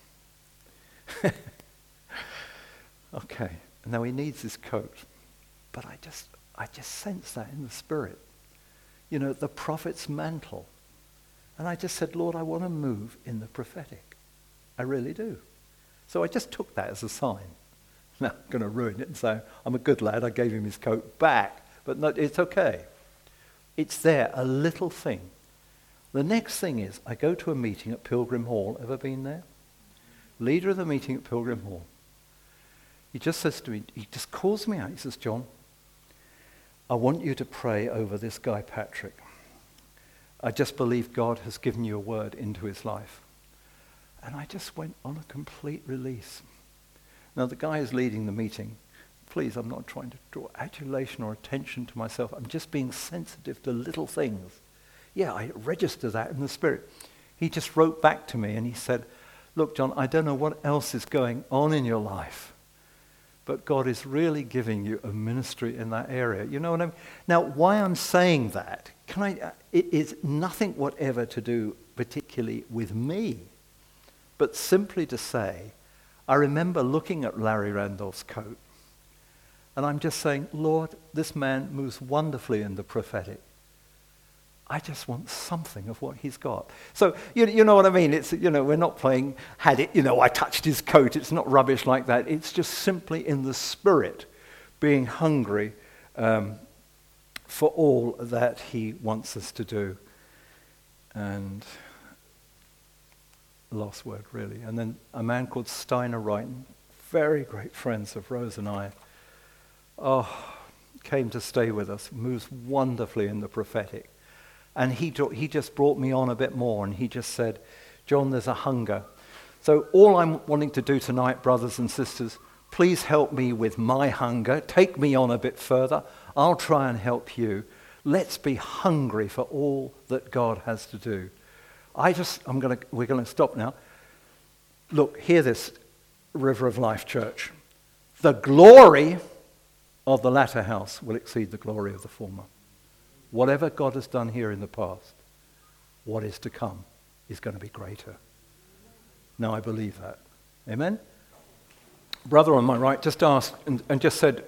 Okay, now he needs his coat. But I just sense that in the spirit. The prophet's mantle. And I just said, Lord, I want to move in the prophetic. I really do. So I just took that as a sign. Now, I'm going to ruin it and say, I'm a good lad, I gave him his coat back. But no, it's okay. It's there, a little thing. The next thing is, I go to a meeting at Pilgrim Hall. Ever been there? Leader of the meeting at Pilgrim Hall. He just says to me, he just calls me out. He says, John, I want you to pray over this guy, Patrick. I just believe God has given you a word into his life. And I just went on a complete release. Now, the guy is leading the meeting. Please, I'm not trying to draw adulation or attention to myself. I'm just being sensitive to little things. Yeah, I register that in the Spirit. He just wrote back to me and he said, look, John, I don't know what else is going on in your life, but God is really giving you a ministry in that area. You know what I mean? Now, why I'm saying that, it is nothing whatever to do particularly with me, but simply to say, I remember looking at Larry Randolph's coat, and I'm just saying, Lord, this man moves wonderfully in the prophetic. I just want something of what he's got. So, you know what I mean? It's, we're not playing, I touched his coat. It's not rubbish like that. It's just simply in the Spirit, being hungry for all that he wants us to do. And last word, really. And then a man called Steiner Wrighton, very great friends of Rose and I, came to stay with us, moves wonderfully in the prophetic. And he just brought me on a bit more, and he just said, John, there's a hunger. So all I'm wanting to do tonight, brothers and sisters, please help me with my hunger. Take me on a bit further. I'll try and help you. Let's be hungry for all that God has to do. We're going to stop now. Look, hear this, River of Life Church. The glory of the latter house will exceed the glory of the former. Whatever God has done here in the past, what is to come is going to be greater. Now I believe that. Amen? Brother on my right just asked and just said,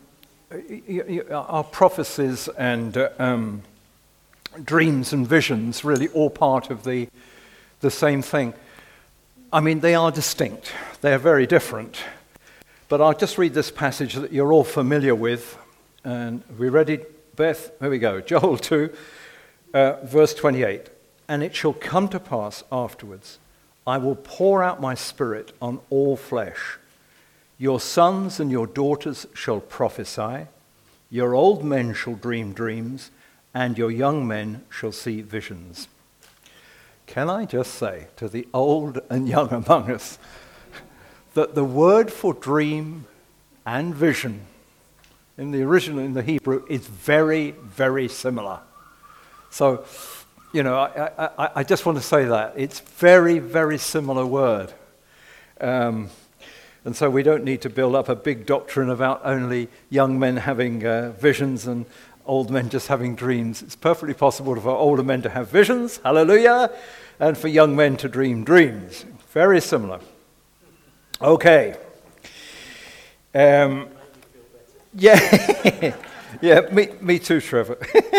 are prophecies and dreams and visions really all part of the same thing? I mean, they are distinct. They are very different. But I'll just read this passage that you're all familiar with. And are we ready? Beth, here we go. Joel 2, verse 28. And it shall come to pass afterwards, I will pour out my spirit on all flesh. Your sons and your daughters shall prophesy. Your old men shall dream dreams, and your young men shall see visions. Can I just say to the old and young among us that the word for dream and vision in the original, in the Hebrew, is very, very similar. So, I just want to say that. It's very, very similar word. And so we don't need to build up a big doctrine about only young men having visions and old men just having dreams. It's perfectly possible for older men to have visions, hallelujah, and for young men to dream dreams. Very similar. Okay. Yeah, me too, Trevor.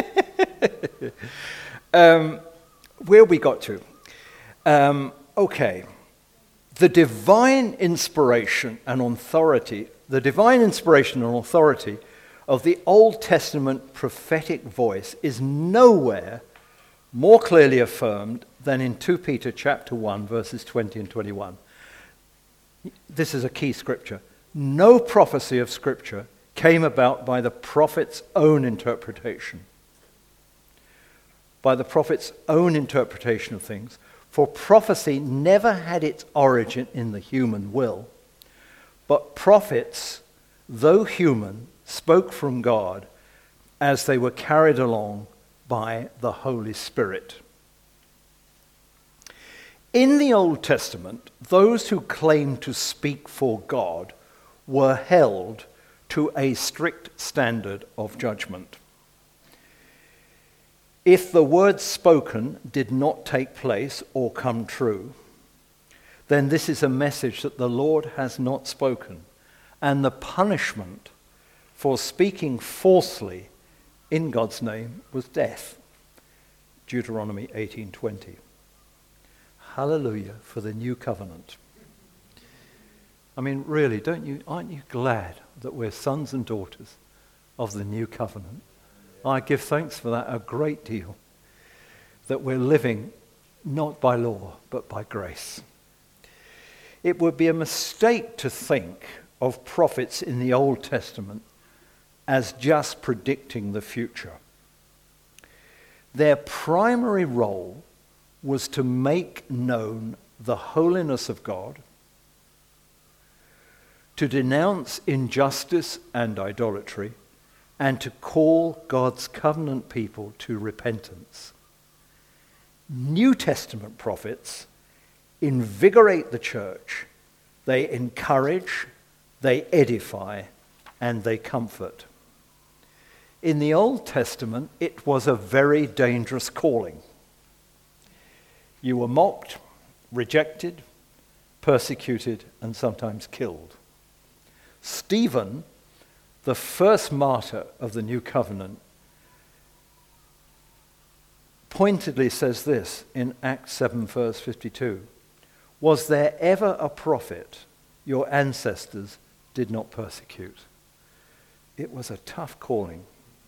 Where we got to? Okay. The divine inspiration and authority of the Old Testament prophetic voice is nowhere more clearly affirmed than in 2 Peter chapter 1, verses 20 and 21. This is a key scripture. No prophecy of Scripture came about by the prophet's own interpretation. By the prophet's own interpretation of things. For prophecy never had its origin in the human will, but prophets, though human, spoke from God as they were carried along by the Holy Spirit. In the Old Testament, those who claimed to speak for God were held to a strict standard of judgment. If the words spoken did not take place or come true, then this is a message that the Lord has not spoken, and the punishment for speaking falsely in God's name was death. Deuteronomy 18:20. Hallelujah for the new covenant. I mean, really, aren't you glad that we're sons and daughters of the new covenant? I give thanks for that a great deal, that we're living not by law, but by grace. It would be a mistake to think of prophets in the Old Testament as just predicting the future. Their primary role was to make known the holiness of God, to denounce injustice and idolatry, and to call God's covenant people to repentance. New Testament prophets invigorate the church, they encourage, they edify, and they comfort. In the Old Testament, it was a very dangerous calling. You were mocked, rejected, persecuted, and sometimes killed. Stephen, the first martyr of the New Covenant, pointedly says this in Acts 7, verse 52. Was there ever a prophet your ancestors did not persecute? It was a tough calling.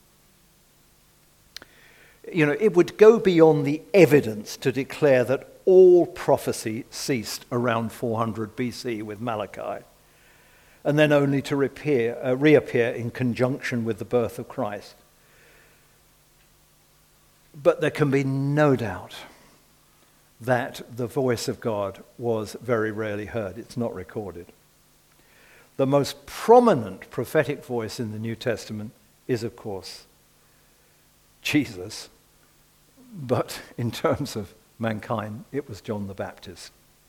You know, it would go beyond the evidence to declare that all prophecy ceased around 400 BC with Malachi, and then only to reappear in conjunction with the birth of Christ. But there can be no doubt that the voice of God was very rarely heard. It's not recorded. The most prominent prophetic voice in the New Testament is, of course, Jesus. But in terms of mankind, it was John the Baptist.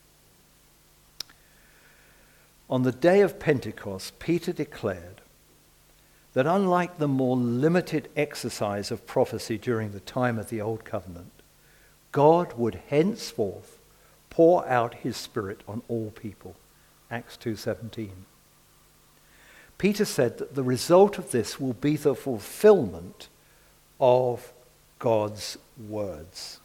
On the day of Pentecost, Peter declared that unlike the more limited exercise of prophecy during the time of the Old Covenant, God would henceforth pour out his Spirit on all people. Acts 2:17. Peter said that the result of this will be the fulfillment of God's words.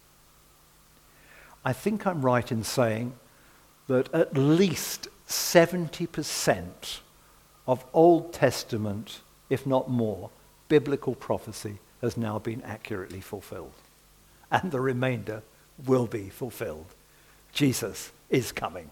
I think I'm right in saying that at least 70% of Old Testament, if not more, biblical prophecy has now been accurately fulfilled. And the remainder will be fulfilled. Jesus is coming.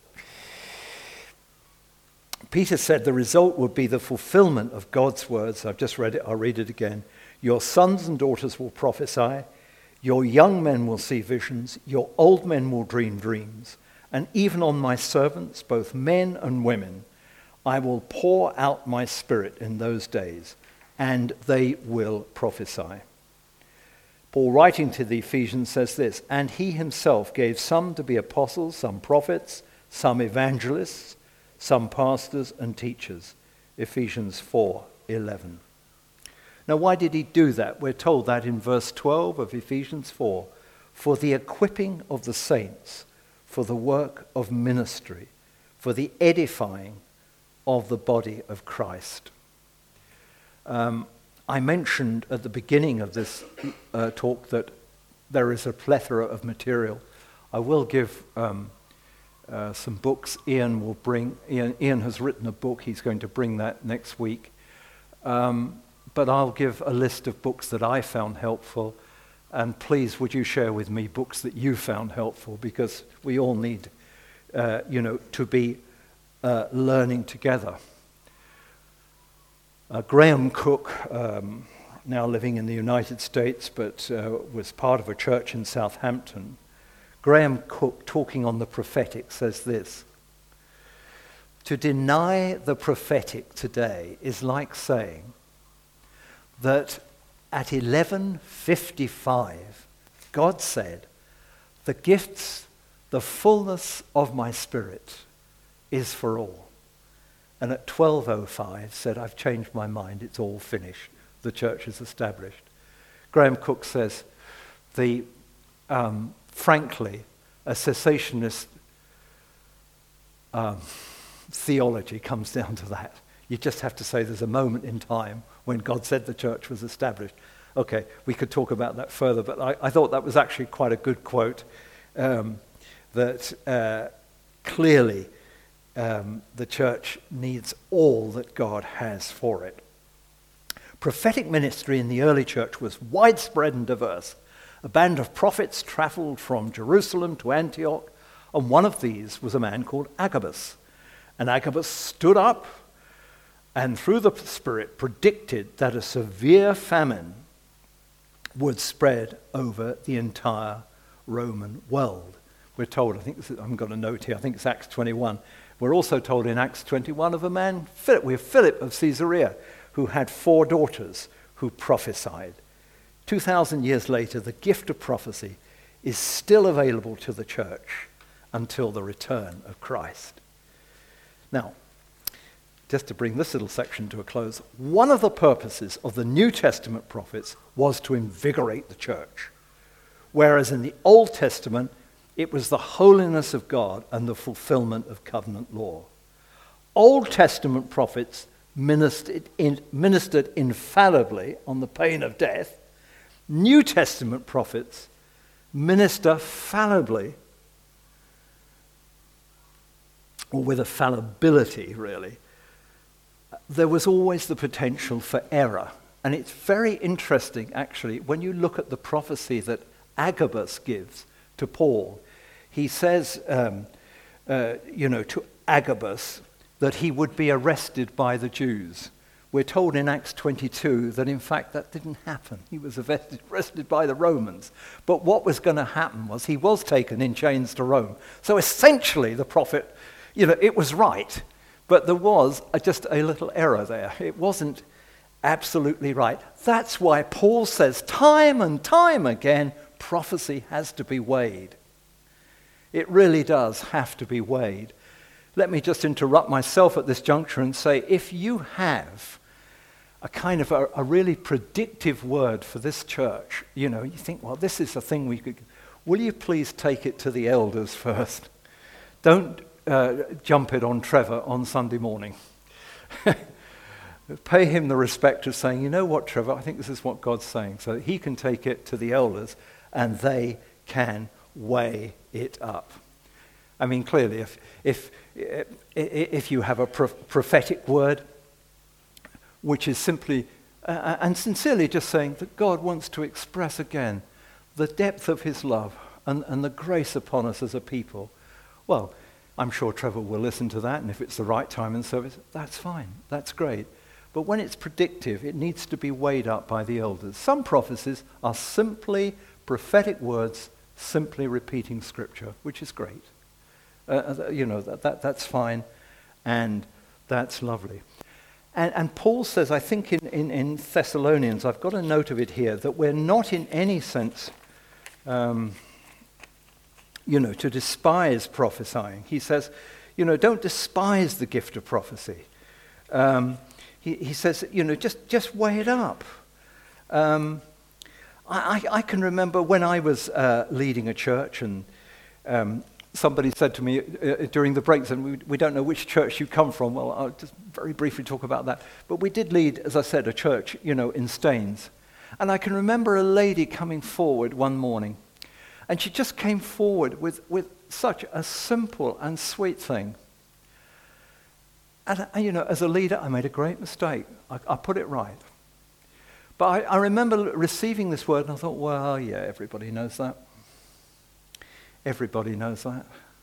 Peter said the result would be the fulfillment of God's words. I've just read it, I'll read it again. Your sons and daughters will prophesy, your young men will see visions, your old men will dream dreams, and even on my servants, both men and women, I will pour out my Spirit in those days, and they will prophesy. Paul, writing to the Ephesians, says this, and he himself gave some to be apostles, some prophets, some evangelists, some pastors and teachers. Ephesians 4:11. Now, why did he do that? We're told that in verse 12 of Ephesians 4, for the equipping of the saints, for the work of ministry, for the edifying of the body of Christ. I mentioned at the beginning of this talk that there is a plethora of material. I will give some books. Ian has written a book. He's going to bring that next week. But I'll give a list of books that I found helpful. And please, would you share with me books that you found helpful? Because we all need, to be learning together. Graham Cook, now living in the United States, but was part of a church in Southampton. Graham Cook, talking on the prophetic, says this: to deny the prophetic today is like saying that at 11:55, God said, the gifts, the fullness of my Spirit is for all. And at 12:05 said, I've changed my mind, it's all finished. The church is established. Graham Cook says, frankly, a cessationist theology comes down to that. You just have to say there's a moment in time when God said the church was established. Okay, we could talk about that further, but I thought that was actually quite a good quote, that clearly the church needs all that God has for it. Prophetic ministry in the early church was widespread and diverse. A band of prophets traveled from Jerusalem to Antioch, and one of these was a man called Agabus. And Agabus stood up and through the Spirit predicted that a severe famine would spread over the entire Roman world. We're told, I've got a note here, I think it's Acts 21. We're also told in Acts 21 of a man, Philip of Caesarea, who had 4 daughters who prophesied. 2,000 years later, the gift of prophecy is still available to the church until the return of Christ. Now, just to bring this little section to a close, one of the purposes of the New Testament prophets was to invigorate the church, whereas in the Old Testament, it was the holiness of God and the fulfillment of covenant law. Old Testament prophets ministered infallibly on the pain of death. New Testament prophets minister fallibly, or with a fallibility, really. There was always the potential for error. And it's very interesting, actually, when you look at the prophecy that Agabus gives to Paul. He says, to Agabus that he would be arrested by the Jews. We're told in Acts 22 that, in fact, that didn't happen. He was arrested by the Romans. But what was going to happen was he was taken in chains to Rome. So essentially, the prophet, it was right. But there was just a little error there. It wasn't absolutely right. That's why Paul says time and time again, prophecy has to be weighed. It really does have to be weighed. Let me just interrupt myself at this juncture and say, if you have a kind of a really predictive word for this church, you think, well, this is a thing we could, will you please take it to the elders first? Don't jump it on Trevor on Sunday morning. Pay him the respect of saying, you know what, Trevor, I think this is what God's saying. So that he can take it to the elders and they can weigh it up. I mean, clearly, if you have a prophetic word, which is simply and sincerely just saying that God wants to express again the depth of his love and the grace upon us as a people, well, I'm sure Trevor will listen to that, and if it's the right time in service, that's fine, that's great. But when it's predictive, it needs to be weighed up by the elders. Some prophecies are simply prophetic words, simply repeating Scripture, which is great. That's fine, and that's lovely. And Paul says, I think in Thessalonians, I've got a note of it here, that we're not in any sense, to despise prophesying. He says, don't despise the gift of prophecy. He says, just weigh it up. I can remember when I was leading a church and somebody said to me during the breaks, and we don't know which church you come from. Well, I'll just very briefly talk about that. But we did lead, as I said, a church, in Staines. And I can remember a lady coming forward one morning, and she just came forward with such a simple and sweet thing. And, as a leader, I made a great mistake. I put it right. But I remember receiving this word, and I thought, well, yeah, everybody knows that. Everybody knows that.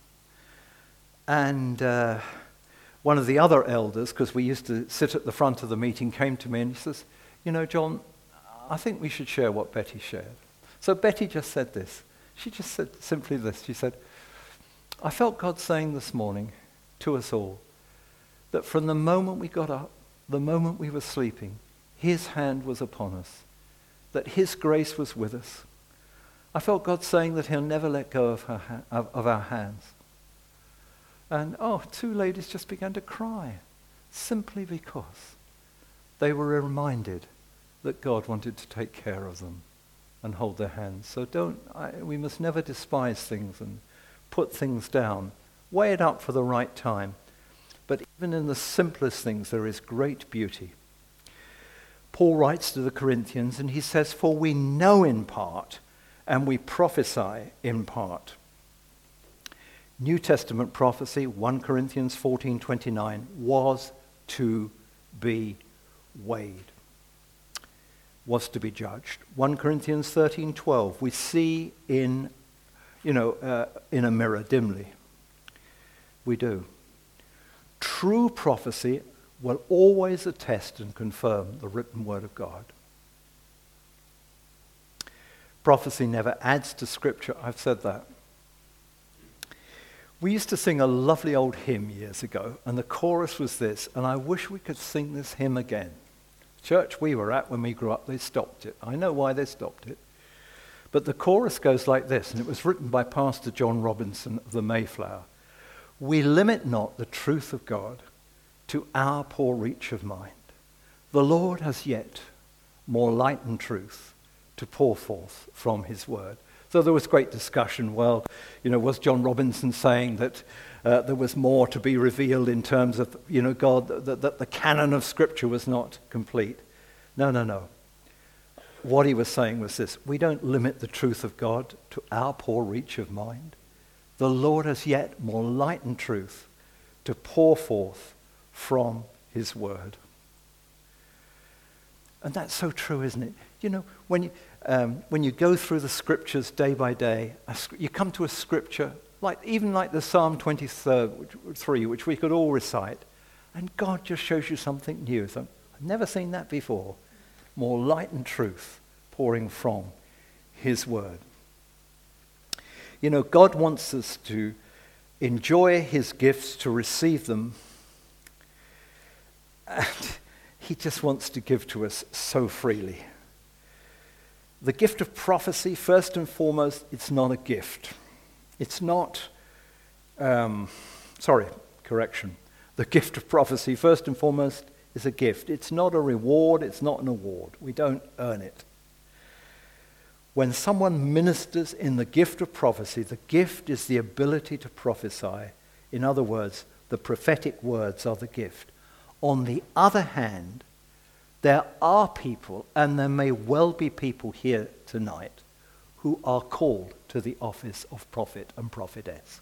And one of the other elders, because we used to sit at the front of the meeting, came to me and he says, John, I think we should share what Betty shared. So Betty just said this. She just said simply this. She said, I felt God saying this morning to us all that from the moment we got up, the moment we were sleeping, his hand was upon us, that his grace was with us. I felt God saying that he'll never let go of our hands. And, two ladies just began to cry, simply because they were reminded that God wanted to take care of them and hold their hands. So we must never despise things and put things down. Weigh it up for the right time. But even in the simplest things, there is great beauty. Paul writes to the Corinthians and he says, "For we know in part and we prophesy in part." New Testament prophecy, 1 Corinthians 14:29, was to be weighed, was to be judged. 1 Corinthians 13:12, we see in a mirror dimly. We do. True prophecy will always attest and confirm the written word of God. Prophecy never adds to Scripture. I've said that. We used to sing a lovely old hymn years ago, and the chorus was this, and I wish we could sing this hymn again. Church we were at when we grew up, they stopped it. I know why they stopped it. But the chorus goes like this, and it was written by Pastor John Robinson of the Mayflower. "We limit not the truth of God to our poor reach of mind. The Lord has yet more light and truth to pour forth from his word." So there was great discussion. Well, was John Robinson saying that there was more to be revealed in terms of, God, that the canon of Scripture was not complete? No. What he was saying was this: we don't limit the truth of God to our poor reach of mind. The Lord has yet more light and truth to pour forth from his word. And that's so true, isn't it? When you go through the scriptures day by day, you come to a scripture, like the Psalm 23, which we could all recite, and God just shows you something new. So, I've never seen that before. More light and truth pouring from his word. God wants us to enjoy his gifts, to receive them, and he just wants to give to us so freely. The gift of prophecy, first and foremost, it's not a gift. It's not, The gift of prophecy, first and foremost, is a gift. It's not a reward, it's not an award. We don't earn it. When someone ministers in the gift of prophecy, the gift is the ability to prophesy. In other words, the prophetic words are the gift. On the other hand, there are people, and there may well be people here tonight, who are called to the office of prophet and prophetess.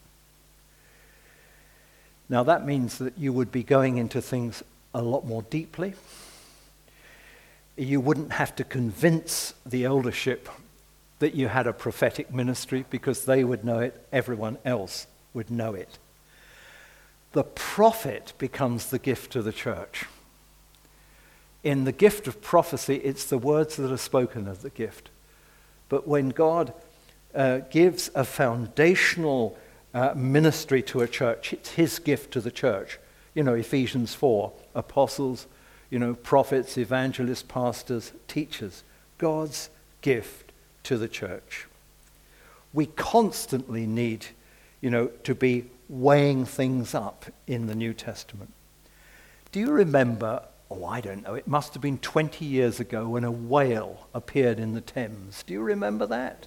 Now that means that you would be going into things a lot more deeply. You wouldn't have to convince the eldership that you had a prophetic ministry, because they would know it, everyone else would know it. The prophet becomes the gift to the church. In the gift of prophecy, it's the words that are spoken of the gift. But when God gives a foundational ministry to a church, it's his gift to the church. Ephesians 4, apostles, prophets, evangelists, pastors, teachers. God's gift to the church. We constantly need, to be weighing things up in the New Testament. Do you remember, I don't know, it must have been 20 years ago when a whale appeared in the Thames. Do you remember that?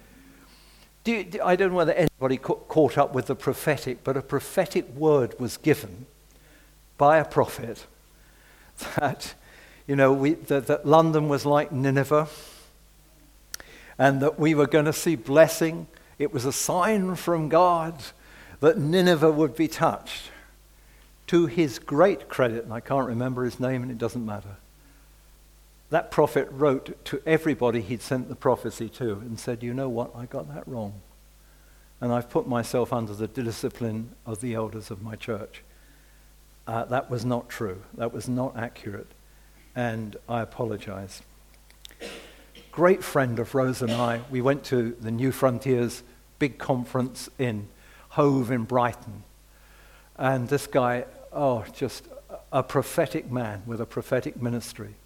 I don't know whether anybody caught up with the prophetic, but a prophetic word was given by a prophet that, that London was like Nineveh, and that we were going to see blessing. It was a sign from God that Nineveh would be touched. To his great credit, and I can't remember his name and it doesn't matter, that prophet wrote to everybody he'd sent the prophecy to and said, "You know what, I got that wrong. And I've put myself under the discipline of the elders of my church. That was not true. That was not accurate. And I apologize." Great friend of Rose and I, we went to the New Frontiers big conference in Hove in Brighton. And this guy, just a prophetic man with a prophetic ministry,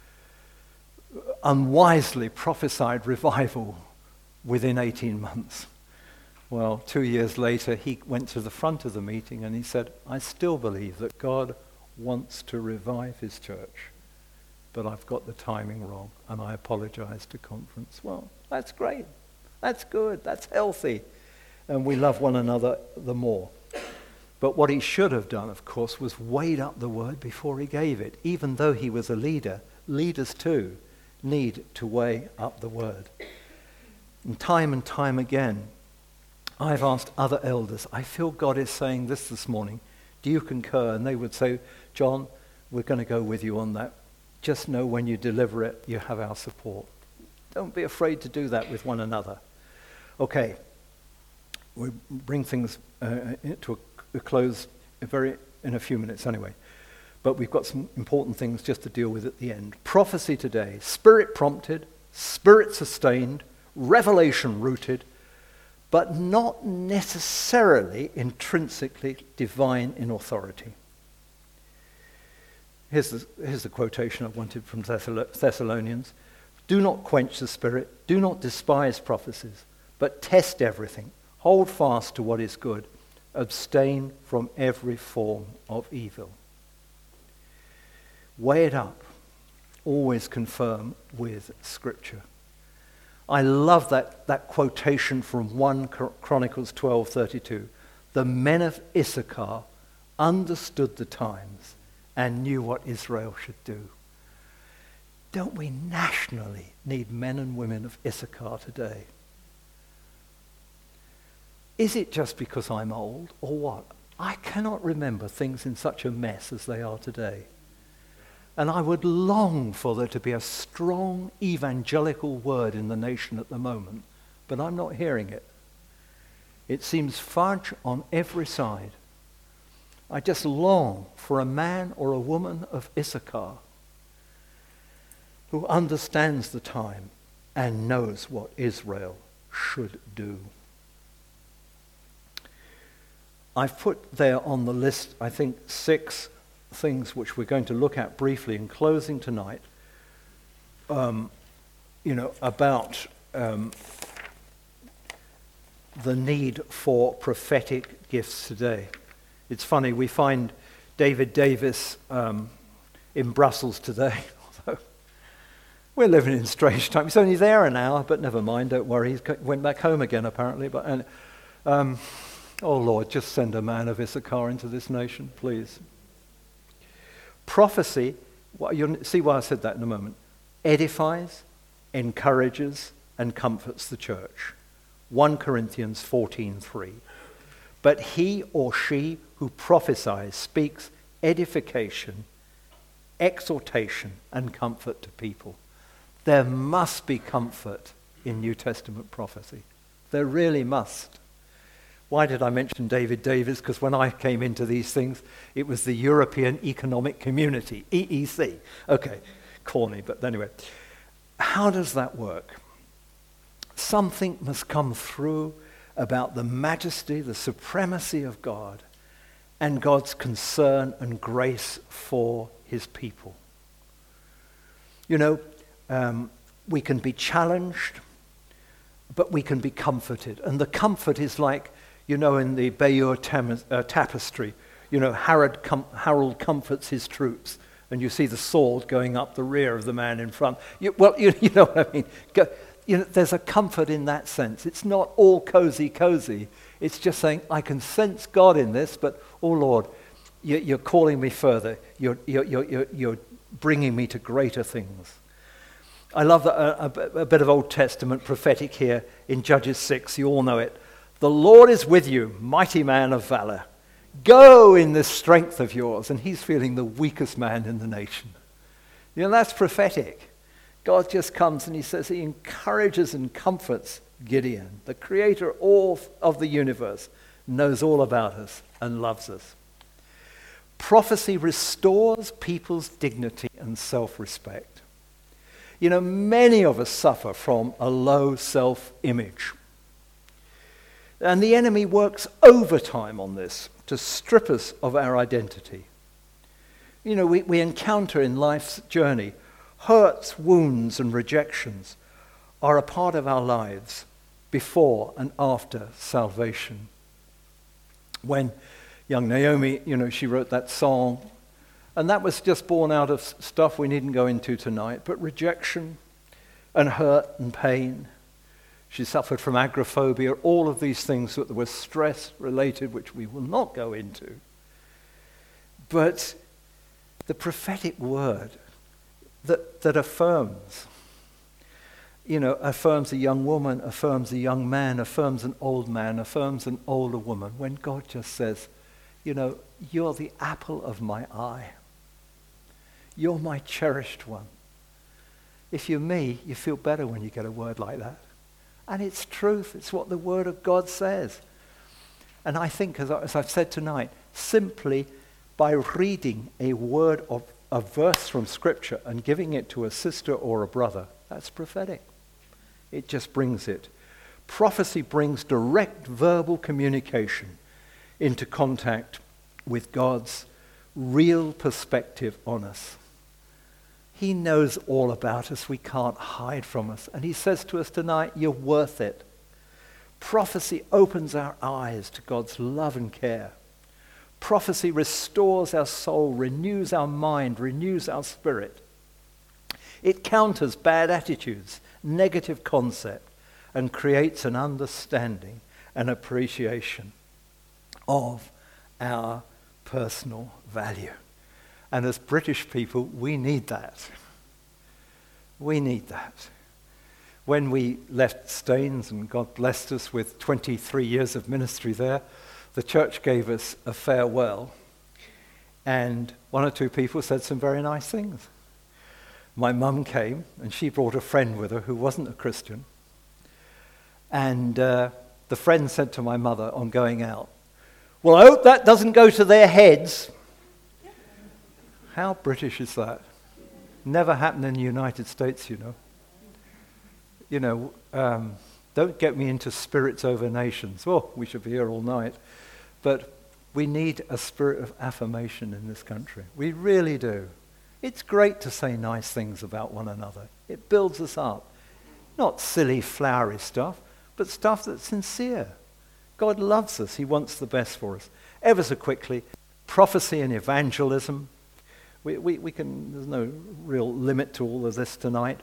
unwisely prophesied revival within 18 months. Well, 2 years later, he went to the front of the meeting and he said, "I still believe that God wants to revive his church, but I've got the timing wrong, and I apologize to conference." Well, that's great. That's good. That's healthy. And we love one another the more. But what he should have done, of course, was weighed up the word before he gave it. Even though he was a leader, leaders too need to weigh up the word. And time again, I've asked other elders, I feel God is saying this morning. Do you concur? And they would say, John, we're going to go with you on that. Just know when you deliver it, you have our support. Don't be afraid to do that with one another. Okay, we'll bring things to a close in a few minutes anyway. But we've got some important things just to deal with at the end. Prophecy today, spirit prompted, spirit sustained, revelation rooted, but not necessarily intrinsically divine in authority. Here's the quotation I wanted from Thessalonians. Do not quench the spirit, do not despise prophecies, but test everything. Hold fast to what is good. Abstain from every form of evil. Weigh it up. Always confirm with Scripture. I love that quotation from 1 Chronicles 12:32. The men of Issachar understood the times and knew what Israel should do. Don't we nationally need men and women of Issachar today? Is it just because I'm old, or what? I cannot remember things in such a mess as they are today. And I would long for there to be a strong evangelical word in the nation at the moment, but I'm not hearing it. It seems fudge on every side. I just long for a man or a woman of Issachar who understands the time and knows what Israel should do. I've put there on the list, I think, 6 things which we're going to look at briefly in closing tonight, about the need for prophetic gifts today. It's funny, we find David Davis in Brussels today. We're living in strange times. He's only there an hour, but never mind, don't worry. He went back home again, apparently. Oh, Lord, just send a man of Issachar into this nation, please. Prophecy, you'll see why I said that in a moment, edifies, encourages, and comforts the church. 1 Corinthians 14:3. But he or she who prophesies speaks edification, exhortation, and comfort to people. There must be comfort in New Testament prophecy. There really must. Why did I mention David Davis? Because when I came into these things, it was the European Economic Community, EEC. Okay, corny, but anyway. How does that work? Something must come through about the majesty, the supremacy of God, and God's concern and grace for his people. We can be challenged, but we can be comforted. And the comfort is like, in the Bayeux tapestry, Harold comforts his troops, and you see the sword going up the rear of the man in front. You know what I mean? There's a comfort in that sense. It's not all cozy. It's just saying, I can sense God in this, but, oh Lord, you're calling me further. You're bringing me to greater things. I love a bit of Old Testament prophetic here in Judges 6. You all know it. The Lord is with you, mighty man of valor. Go in this strength of yours. And he's feeling the weakest man in the nation. That's prophetic. God just comes and he says he encourages and comforts Gideon. The creator of the universe knows all about us and loves us. Prophecy restores people's dignity and self-respect. Many of us suffer from a low self-image. And the enemy works overtime on this to strip us of our identity. We encounter in life's journey hurts, wounds, and rejections are a part of our lives before and after salvation. When young Naomi, she wrote that song, and that was just born out of stuff we needn't go into tonight, but rejection and hurt and pain. She suffered from agoraphobia, all of these things that were stress-related, which we will not go into. But the prophetic word that affirms. Affirms a young woman, affirms a young man, affirms an old man, affirms an older woman, when God just says, you're the apple of my eye. You're my cherished one. If you're me, you feel better when you get a word like that. And it's truth. It's what the Word of God says. And I think, as I've said tonight, simply by reading a verse from Scripture and giving it to a sister or a brother, that's prophetic. It just brings it. Prophecy brings direct verbal communication into contact with God's real perspective on us. He knows all about us. We can't hide from us. And he says to us tonight, you're worth it. Prophecy opens our eyes to God's love and care. Prophecy restores our soul, renews our mind, renews our spirit. It counters bad attitudes, negative concept, and creates an understanding and appreciation of our personal value. And as British people, we need that. We need that. When we left Staines, and God blessed us with 23 years of ministry there, the church gave us a farewell. And one or two people said some very nice things. My mum came, and she brought a friend with her who wasn't a Christian. And the friend said to my mother on going out, well, I hope that doesn't go to their heads. How British is that? Never happened in the United States, don't get me into spirits over nations. Oh, we should be here all night. But we need a spirit of affirmation in this country. We really do. It's great to say nice things about one another. It builds us up. Not silly, flowery stuff, but stuff that's sincere. God loves us. He wants the best for us. Ever so quickly, prophecy and evangelism. We can, there's no real limit to all of this tonight.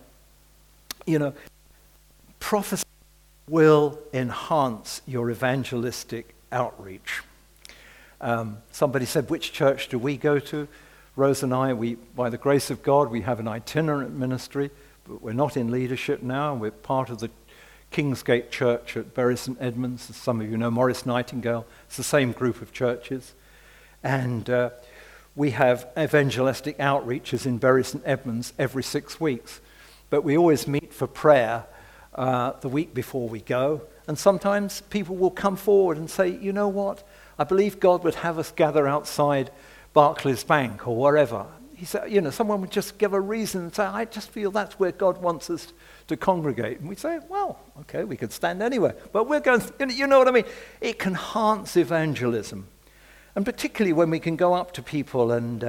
Prophecy will enhance your evangelistic outreach. Somebody said, which church do we go to? Rose and I, by the grace of God, we have an itinerant ministry, but we're not in leadership now. We're part of the Kingsgate Church at Bury St Edmunds. As some of you know, Maurice Nightingale. It's the same group of churches. And we have evangelistic outreaches in Bury St Edmunds every 6 weeks. But we always meet for prayer the week before we go. And sometimes people will come forward and say, you know what? I believe God would have us gather outside Barclays Bank or wherever. He said, someone would just give a reason and say, I just feel that's where God wants us to congregate. And we say, well, okay, we could stand anywhere. But we're going, you know what I mean? It can enhance evangelism. And particularly when we can go up to people and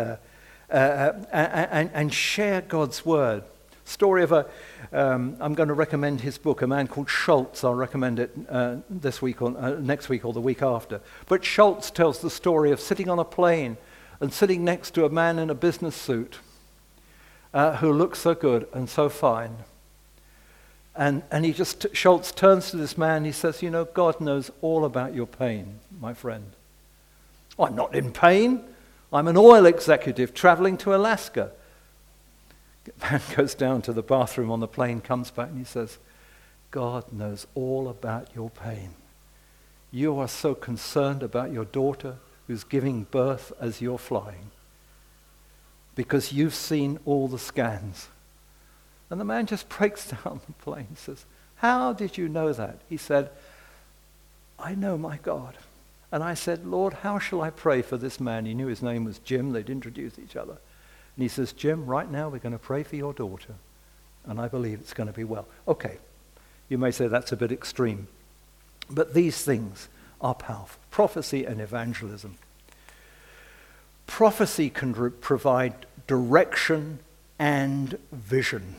share God's word. Story of I'm going to recommend his book, a man called Schultz. I'll recommend it this week or next week or the week after. But Schultz tells the story of sitting on a plane and sitting next to a man in a business suit who looks so good and so fine. And Schultz turns to this man and he says, God knows all about your pain, my friend. Oh, I'm not in pain. I'm an oil executive traveling to Alaska. The man goes down to the bathroom on the plane, comes back and he says, God knows all about your pain. You are so concerned about your daughter who's giving birth as you're flying because you've seen all the scans. And the man just breaks down the plane and says, how did you know that? He said, I know my God. And I said, Lord, how shall I pray for this man? He knew his name was Jim. They'd introduced each other. And he says, Jim, right now we're going to pray for your daughter. And I believe it's going to be well. Okay, you may say that's a bit extreme. But these things are powerful. Prophecy and evangelism. Prophecy can provide direction and vision.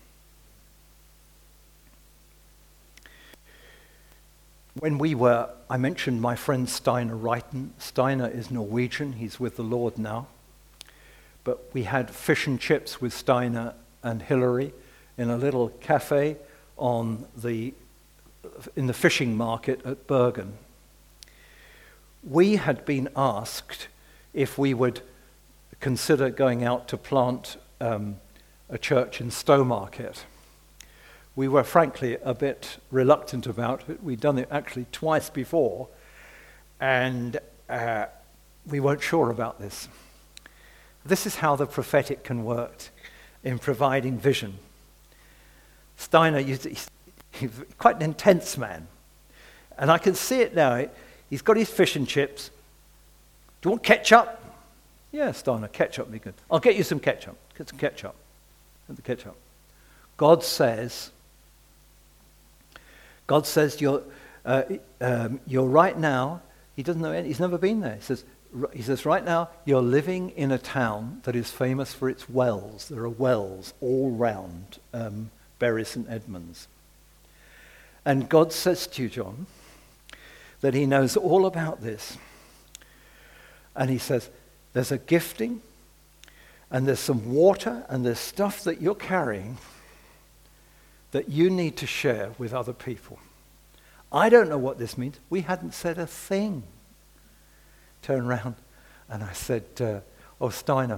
When I mentioned my friend Steinar Reiten. Steinar is Norwegian. He's with the Lord now. But we had fish and chips with Steinar and Hillary in a little cafe in the fishing market at Bergen. We had been asked if we would consider going out to plant a church in Stowmarket. We were frankly a bit reluctant about it. We'd done it actually twice before, and we weren't sure about this. This is how the prophetic can work in providing vision. Steiner, he's quite an intense man, and I can see it now. He's got his fish and chips. Do you want ketchup? Yeah, Steiner, ketchup would be good. I'll get you some ketchup. Get some ketchup. Get the ketchup. God says you're right now. He doesn't know. He's never been there. He says right now you're living in a town that is famous for its wells. There are wells all round Bury St Edmunds. And God says to you, John, that he knows all about this. And he says, there's a gifting, and there's some water, and there's stuff that you're carrying that you need to share with other people. I don't know what this means. We hadn't said a thing. Turned around, and I said, Steiner,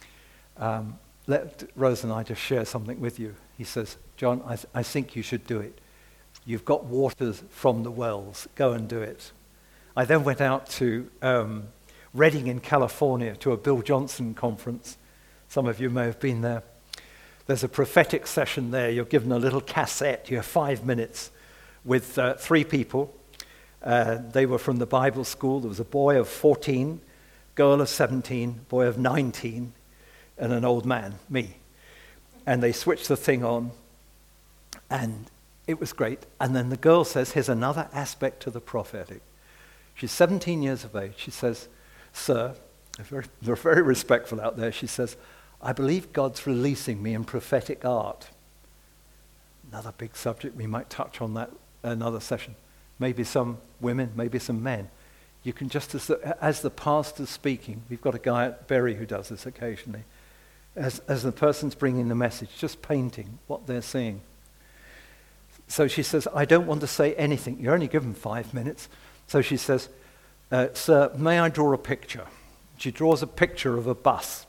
let Rose and I just share something with you. He says, John, I think you should do it. You've got waters from the wells. Go and do it. I then went out to Redding in California to a Bill Johnson conference. Some of you may have been there. There's a prophetic session there. You're given a little cassette. You have 5 minutes with 3 people. They were from the Bible school. There was a boy of 14, girl of 17, boy of 19, and an old man, me. And they switched the thing on, and it was great. And then the girl says, here's another aspect to the prophetic. She's 17 years of age. She says, sir, they're very respectful out there. She says, I believe God's releasing me in prophetic art. Another big subject. We might touch on that another session. Maybe some women, maybe some men. You can just, as the pastor's speaking, we've got a guy at Bury who does this occasionally, as the person's bringing the message, just painting what they're seeing. So she says, I don't want to say anything. You're only given 5 minutes. So she says, sir, may I draw a picture? She draws a picture of a bus.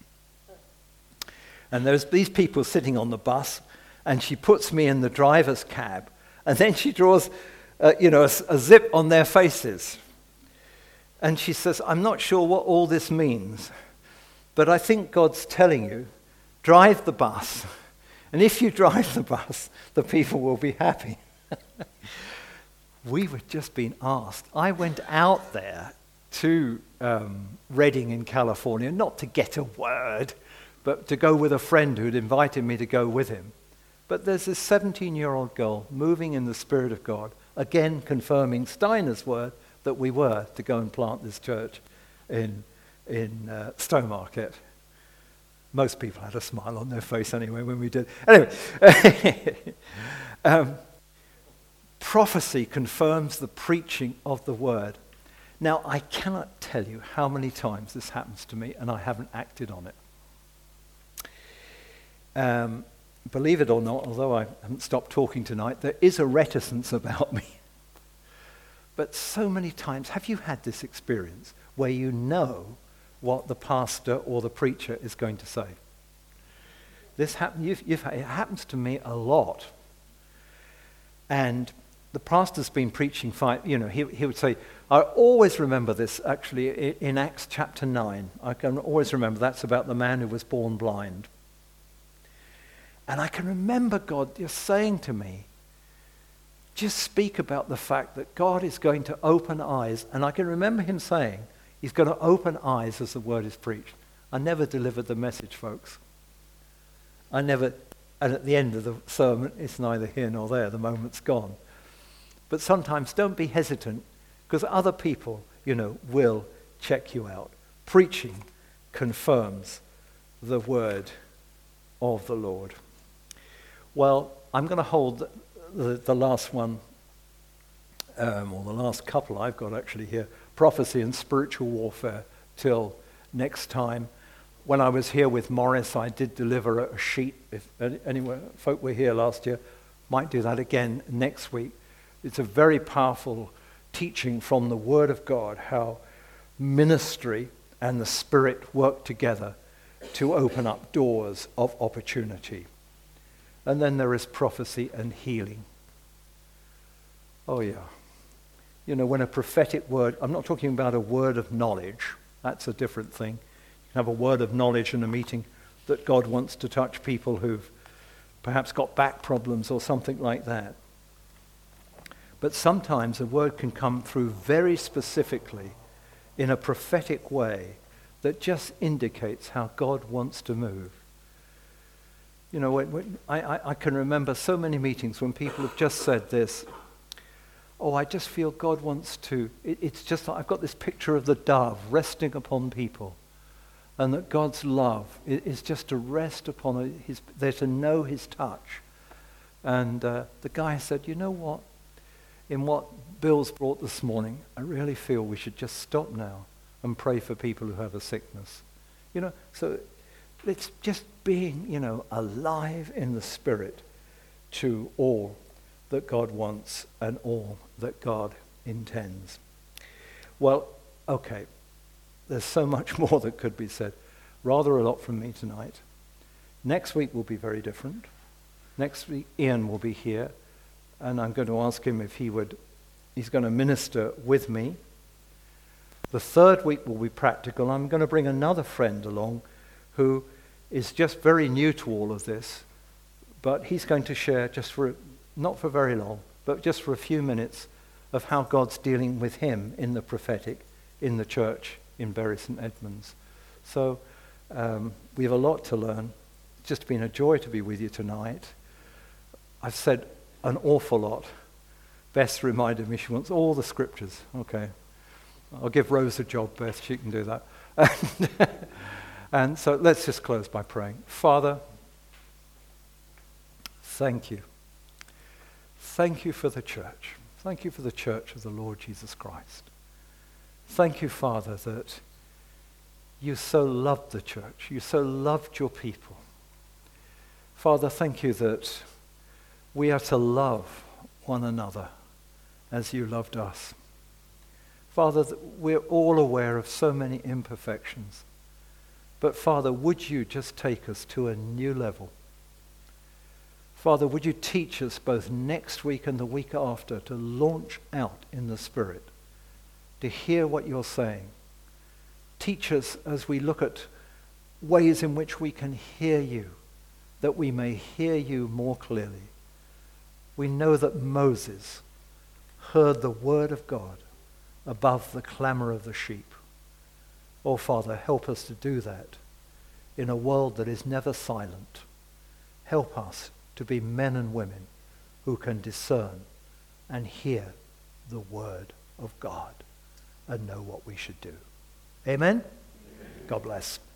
And there's these people sitting on the bus, and she puts me in the driver's cab, and then she draws a zip on their faces. And she says, I'm not sure what all this means, but I think God's telling you, drive the bus. And if you drive the bus, the people will be happy. We were just being asked. I went out there to Redding in California, not to get a word, but to go with a friend who'd invited me to go with him. But there's this 17-year-old girl moving in the Spirit of God, again confirming Steiner's word that we were to go and plant this church in Stowmarket. Most people had a smile on their face anyway when we did. Anyway, prophecy confirms the preaching of the word. Now, I cannot tell you how many times this happens to me and I haven't acted on it. Believe it or not, although I haven't stopped talking tonight, there is a reticence about me. But so many times, have you had this experience where you know what the pastor or the preacher is going to say? This it happens to me a lot. And the pastor's been preaching, he would say, I always remember this actually in Acts chapter 9. I can always remember that's about the man who was born blind. And I can remember God just saying to me, just speak about the fact that God is going to open eyes. And I can remember him saying, he's going to open eyes as the word is preached. I never delivered the message, folks. And at the end of the sermon, it's neither here nor there. The moment's gone. But sometimes don't be hesitant, because other people, will check you out. Preaching confirms the word of the Lord. Well, I'm going to hold the last one, or the last couple I've got actually here, prophecy and spiritual warfare, till next time. When I was here with Morris, I did deliver a sheet. If anyone, folk were here last year, might do that again next week. It's a very powerful teaching from the Word of God, how ministry and the Spirit work together to open up doors of opportunity. And then there is prophecy and healing. Oh yeah. You know, when a prophetic word, I'm not talking about a word of knowledge. That's a different thing. You can have a word of knowledge in a meeting that God wants to touch people who've perhaps got back problems or something like that. But sometimes a word can come through very specifically in a prophetic way that just indicates how God wants to move. You know, I can remember so many meetings when people have just said this, oh, I just feel God wants to, it's just like I've got this picture of the dove resting upon people, and that God's love is just to rest upon his, they're to know his touch. And the guy said, you know what? In what Bill's brought this morning, I really feel we should just stop now and pray for people who have a sickness. You know, so it's just being, you know, alive in the Spirit to all that God wants and all that God intends. Well, okay, there's so much more that could be said. Rather a lot from me tonight. Next week will be very different. Next week, Ian will be here, and I'm going to ask him if he's going to minister with me. The third week will be practical. I'm going to bring another friend along who is just very new to all of this, but he's going to share just for, not for very long, but just for a few minutes of how God's dealing with him in the prophetic, in the church in Bury St. Edmunds. So we have a lot to learn. It's just been a joy to be with you tonight. I've said an awful lot. Beth reminded me she wants all the scriptures. Okay. I'll give Rose a job, Beth. She can do that. And so let's just close by praying. Father, thank you. Thank you for the church. Thank you for the church of the Lord Jesus Christ. Thank you, Father, that you so loved the church. You so loved your people. Father, thank you that we are to love one another as you loved us. Father, we're all aware of so many imperfections. But Father, would you just take us to a new level? Father, would you teach us both next week and the week after to launch out in the Spirit, to hear what you're saying. Teach us as we look at ways in which we can hear you, that we may hear you more clearly. We know that Moses heard the word of God above the clamor of the sheep. Oh, Father, help us to do that in a world that is never silent. Help us to be men and women who can discern and hear the word of God and know what we should do. Amen? God bless.